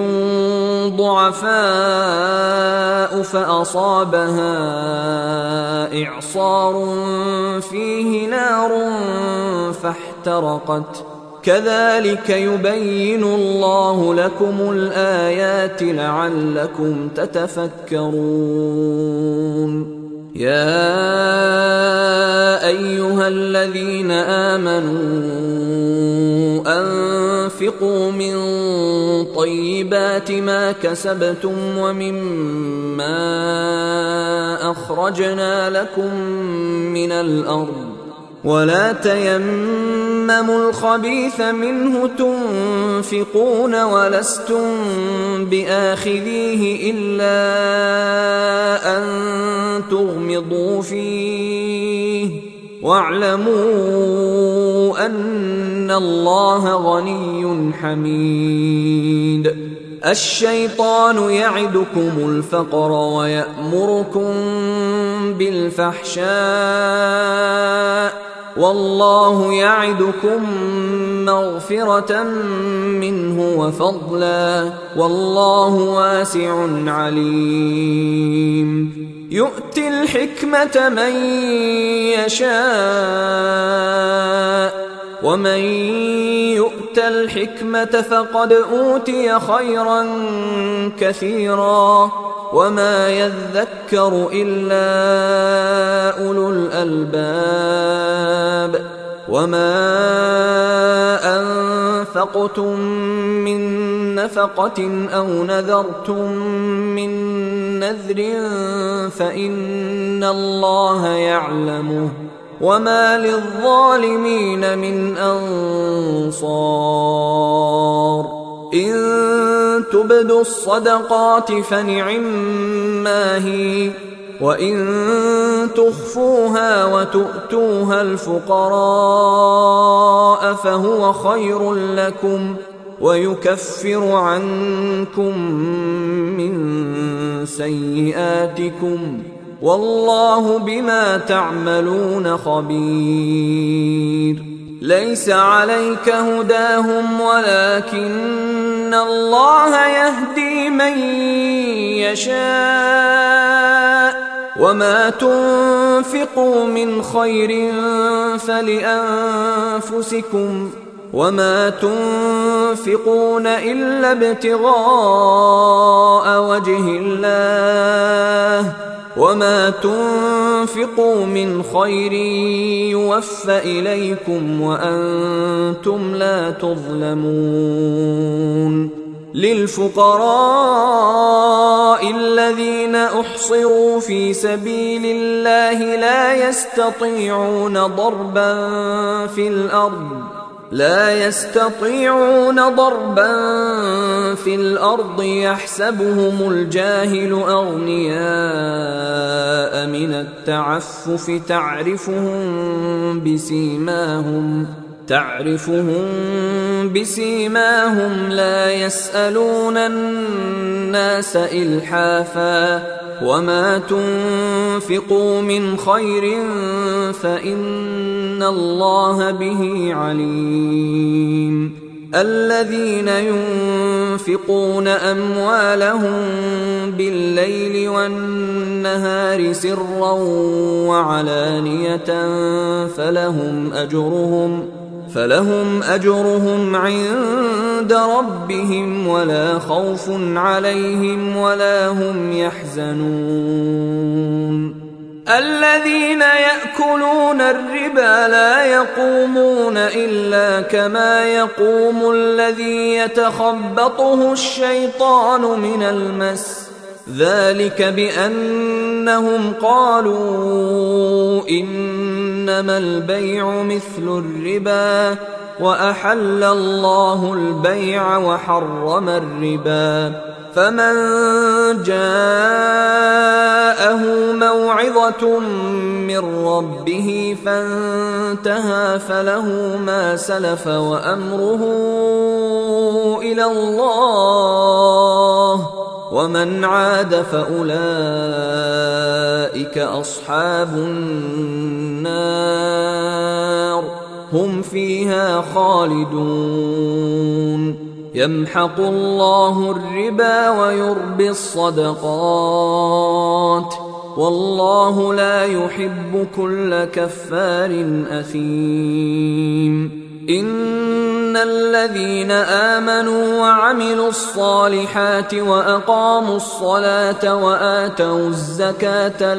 ضعفاء فأصابها إعصار فيه نار فاحترقت كذلك يبين الله لكم الآيات لعلكم تتفكرون. يا أيها الذين آمنوا أنفقوا من طيبات ما كسبتم ومما أخرجنا لكم من الأرض ولا تيمموا الخبيث منه تنفقون ولستم بآخذيه إلا أن تغمضوا فيه واعلموا أن الله غني حميد. الشيطان يعدكم الفقر ويأمركم بالفحشاء والله يعدكم مغفرة منه وفضلا والله واسع عليم. يؤتي الحكمة من يشاء ومن يؤت الحكمة فقد أوتي خيرا كثيرا وما يذكر إلا أولو الألباب. وما أنفقتم من نفقة أو نذرتم من نذر فإن الله يعلمه وما للظالمين من أنصار. إن تبدوا الصدقات فنعما هي وإن تخفوها وتؤتوها الفقراء فهو خير لكم ويكفر عنكم من سيئاتكم والله بما تعملون خبير. ليس عليك هداهم ولكن الله يهدي من يشاء وما تنفقوا من خير فلأنفسكم وما تنفقون إلا ابتغاء وجه الله وما تنفقوا من خير يوفى إليكم وأنتم لا تظلمون. للفقراء الذين أحصروا في سبيل الله لا يستطيعون ضربا في الأرض يحسبهم الجاهل أغنياء من التعفف تعرفهم بسيماهم لا يسألون الناس إلحافا وما تنفقوا من خير فإن الله به عليم. الذين ينفقون أموالهم بالليل والنهار سرا وعلانية فلهم أجرهم عند ربهم ولا خوف عليهم ولا هم يحزنون. الذين يأكلون الربا لا يقومون إلا كما يقوم الذي يتخبطه الشيطان من المس، ذلك بأنهم قالوا إنما البيع مثل الربا وأحل الله البيع وحرم الربا. فمن جاءه موعظة من ربه فانتهى فله ما سلف وأمره إلى الله، ومن عاد فأولئك أصحاب النار هم فيها خالدون. يمحق الله الربا ويربي الصدقات والله لا يحب كل كفار أثيم. إن الذين آمنوا وعملوا الصالحات وأقاموا الصلاة وآتوا الزكاة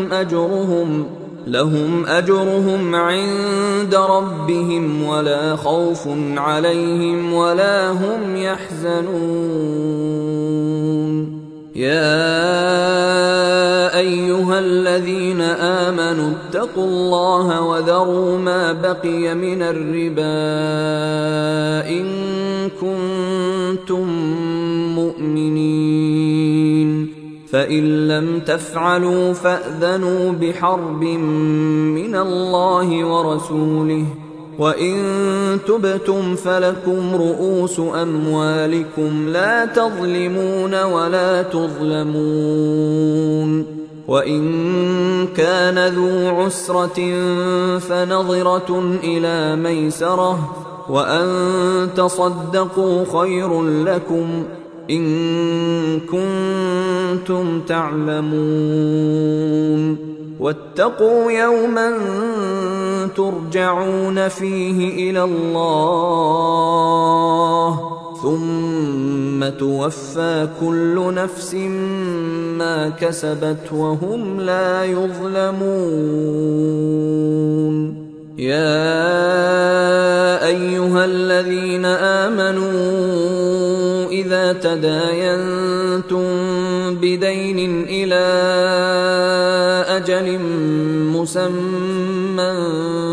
لهم أجرهم عند ربهم ولا خوف عليهم ولا هم يحزنون. يا أيها الذين آمنوا اتقوا الله وذروا ما بقي من الربا إن كنتم مؤمنين، فإن لم تفعلوا فأذنوا بحرب من الله ورسوله، وإن تبتم فلكم رؤوس أموالكم لا تظلمون ولا تظلمون. وإن كان ذو عسرة فنظرة إلى ميسرة وأن تصدقوا خير لكم إن كنتم تعلمون. واتقوا يوما ترجعون فيه إلى الله ثم توفى كل نفس ما كسبت وهم لا يظلمون. يا أيها الذين آمنوا إذا تداينتم بدين إلى أجل مسمى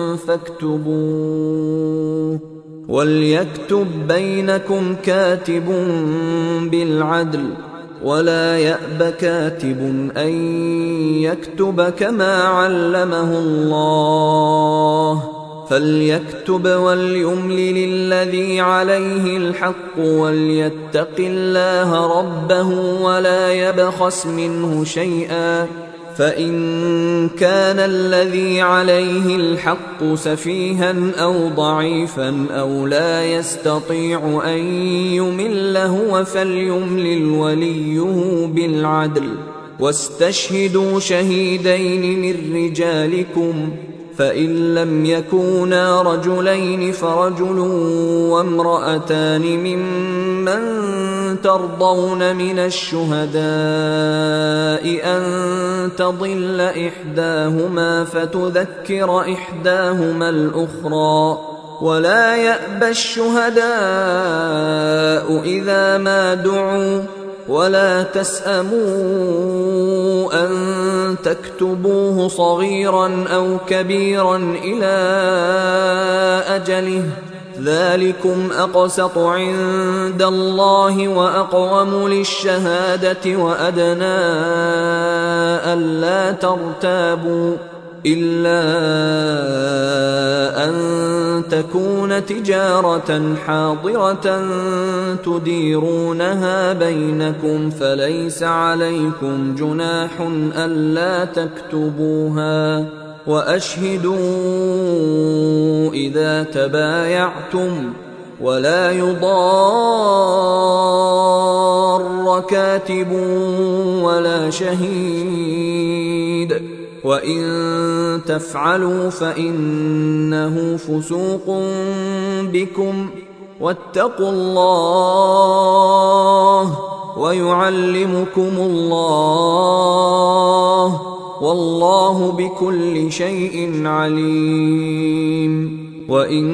فاكتبوه، وليكتب بينكم كاتب بالعدل ولا يأب كاتب أن يكتب كما علمه الله، فليكتب وليملل الذي عليه الحق وليتق الله ربه ولا يبخس منه شيئا، فإن كان الذي عليه الحق سفيها أو ضعيفا أو لا يستطيع أن يمل هو فليملل وليه بالعدل، واستشهدوا شهيدين من رجالكم، فإن لم يكونا رجلين فرجل وامرأتان ممن ترضون من الشهداء أن تضل إحداهما فتذكر إحداهما الأخرى، ولا يأبى الشهداء إذا ما دعوا، ولا تسأموا أن تكتبوه صغيرا أو كبيرا إلى أجله، ذلكم أقسط عند الله وأقوم للشهادة وأدنى ألا ترتابوا، إلا أن تكون تجارة حاضرة تديرونها بينكم فليس عليكم جناح ألا تكتبوها، وأشهدوا إذا تبايعتم، ولا يضار كاتب ولا شهيد، وإن تفعلوا فإنه فسوق بكم، واتقوا الله ويعلمكم الله، والله بكل شيء عليم. وإن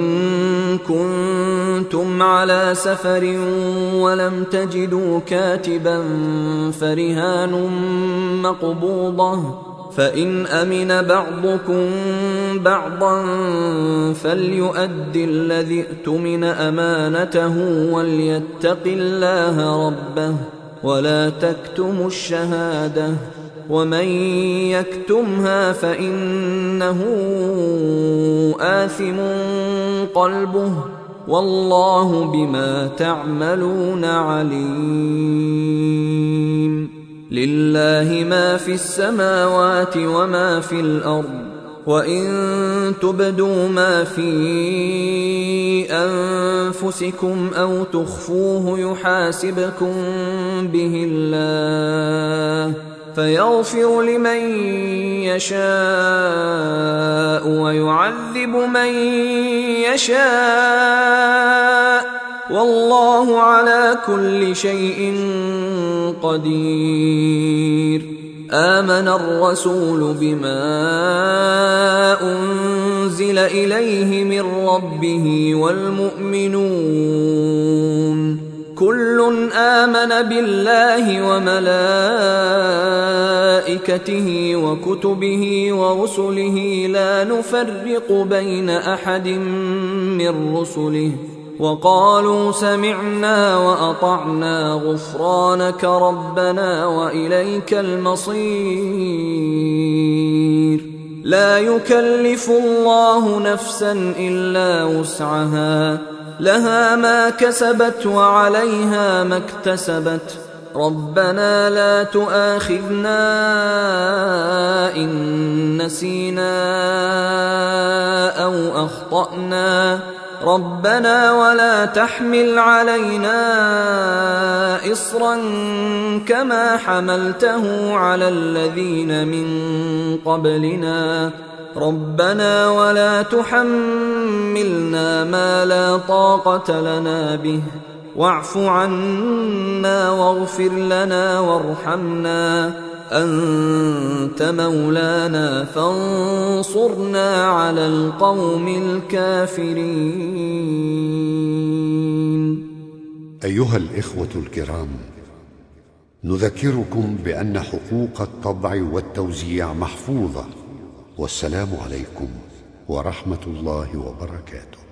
كنتم على سفر ولم تجدوا كاتبا فرهان مقبوضة، فإن أمن بعضكم بعضا فليؤد الذي اؤتمن أمانته وليتق الله ربه ولا تكتموا الشهادة، ومن يكتمها فإنه آثم قلبه، والله بما تعملون عليم. لله ما في السماوات وما في الأرض، وإن تبدوا ما في أنفسكم أو تخفوه يحاسبكم به الله، فيغفر لمن يشاء ويعذب من يشاء، والله على كل شيء قدير. آمن الرسول بما أنزل إليه من ربه والمؤمنون كل آمن بالله وملائكته وكتبه ورسله لا نفرق بين أحد من رسله، وقالوا سمعنا وأطعنا غفرانك ربنا وإليك المصير. لا يكلف الله نفسا إلا وسعها، لها ما كسبت وعليها ما اكتسبت. ربنا لا تؤاخذنا إن نسينا أو أخطأنا، ربنا ولا تحمل علينا إصرا كما حملته على الذين من قبلنا، ربنا ولا تحملنا ما لا طاقة لنا به، واعف عنا واغفر لنا وارحمنا، أنت مولانا فانصرنا على القوم الكافرين. أيها الإخوة الكرام، نذكركم بأن حقوق الطبع والتوزيع محفوظة، والسلام عليكم ورحمة الله وبركاته.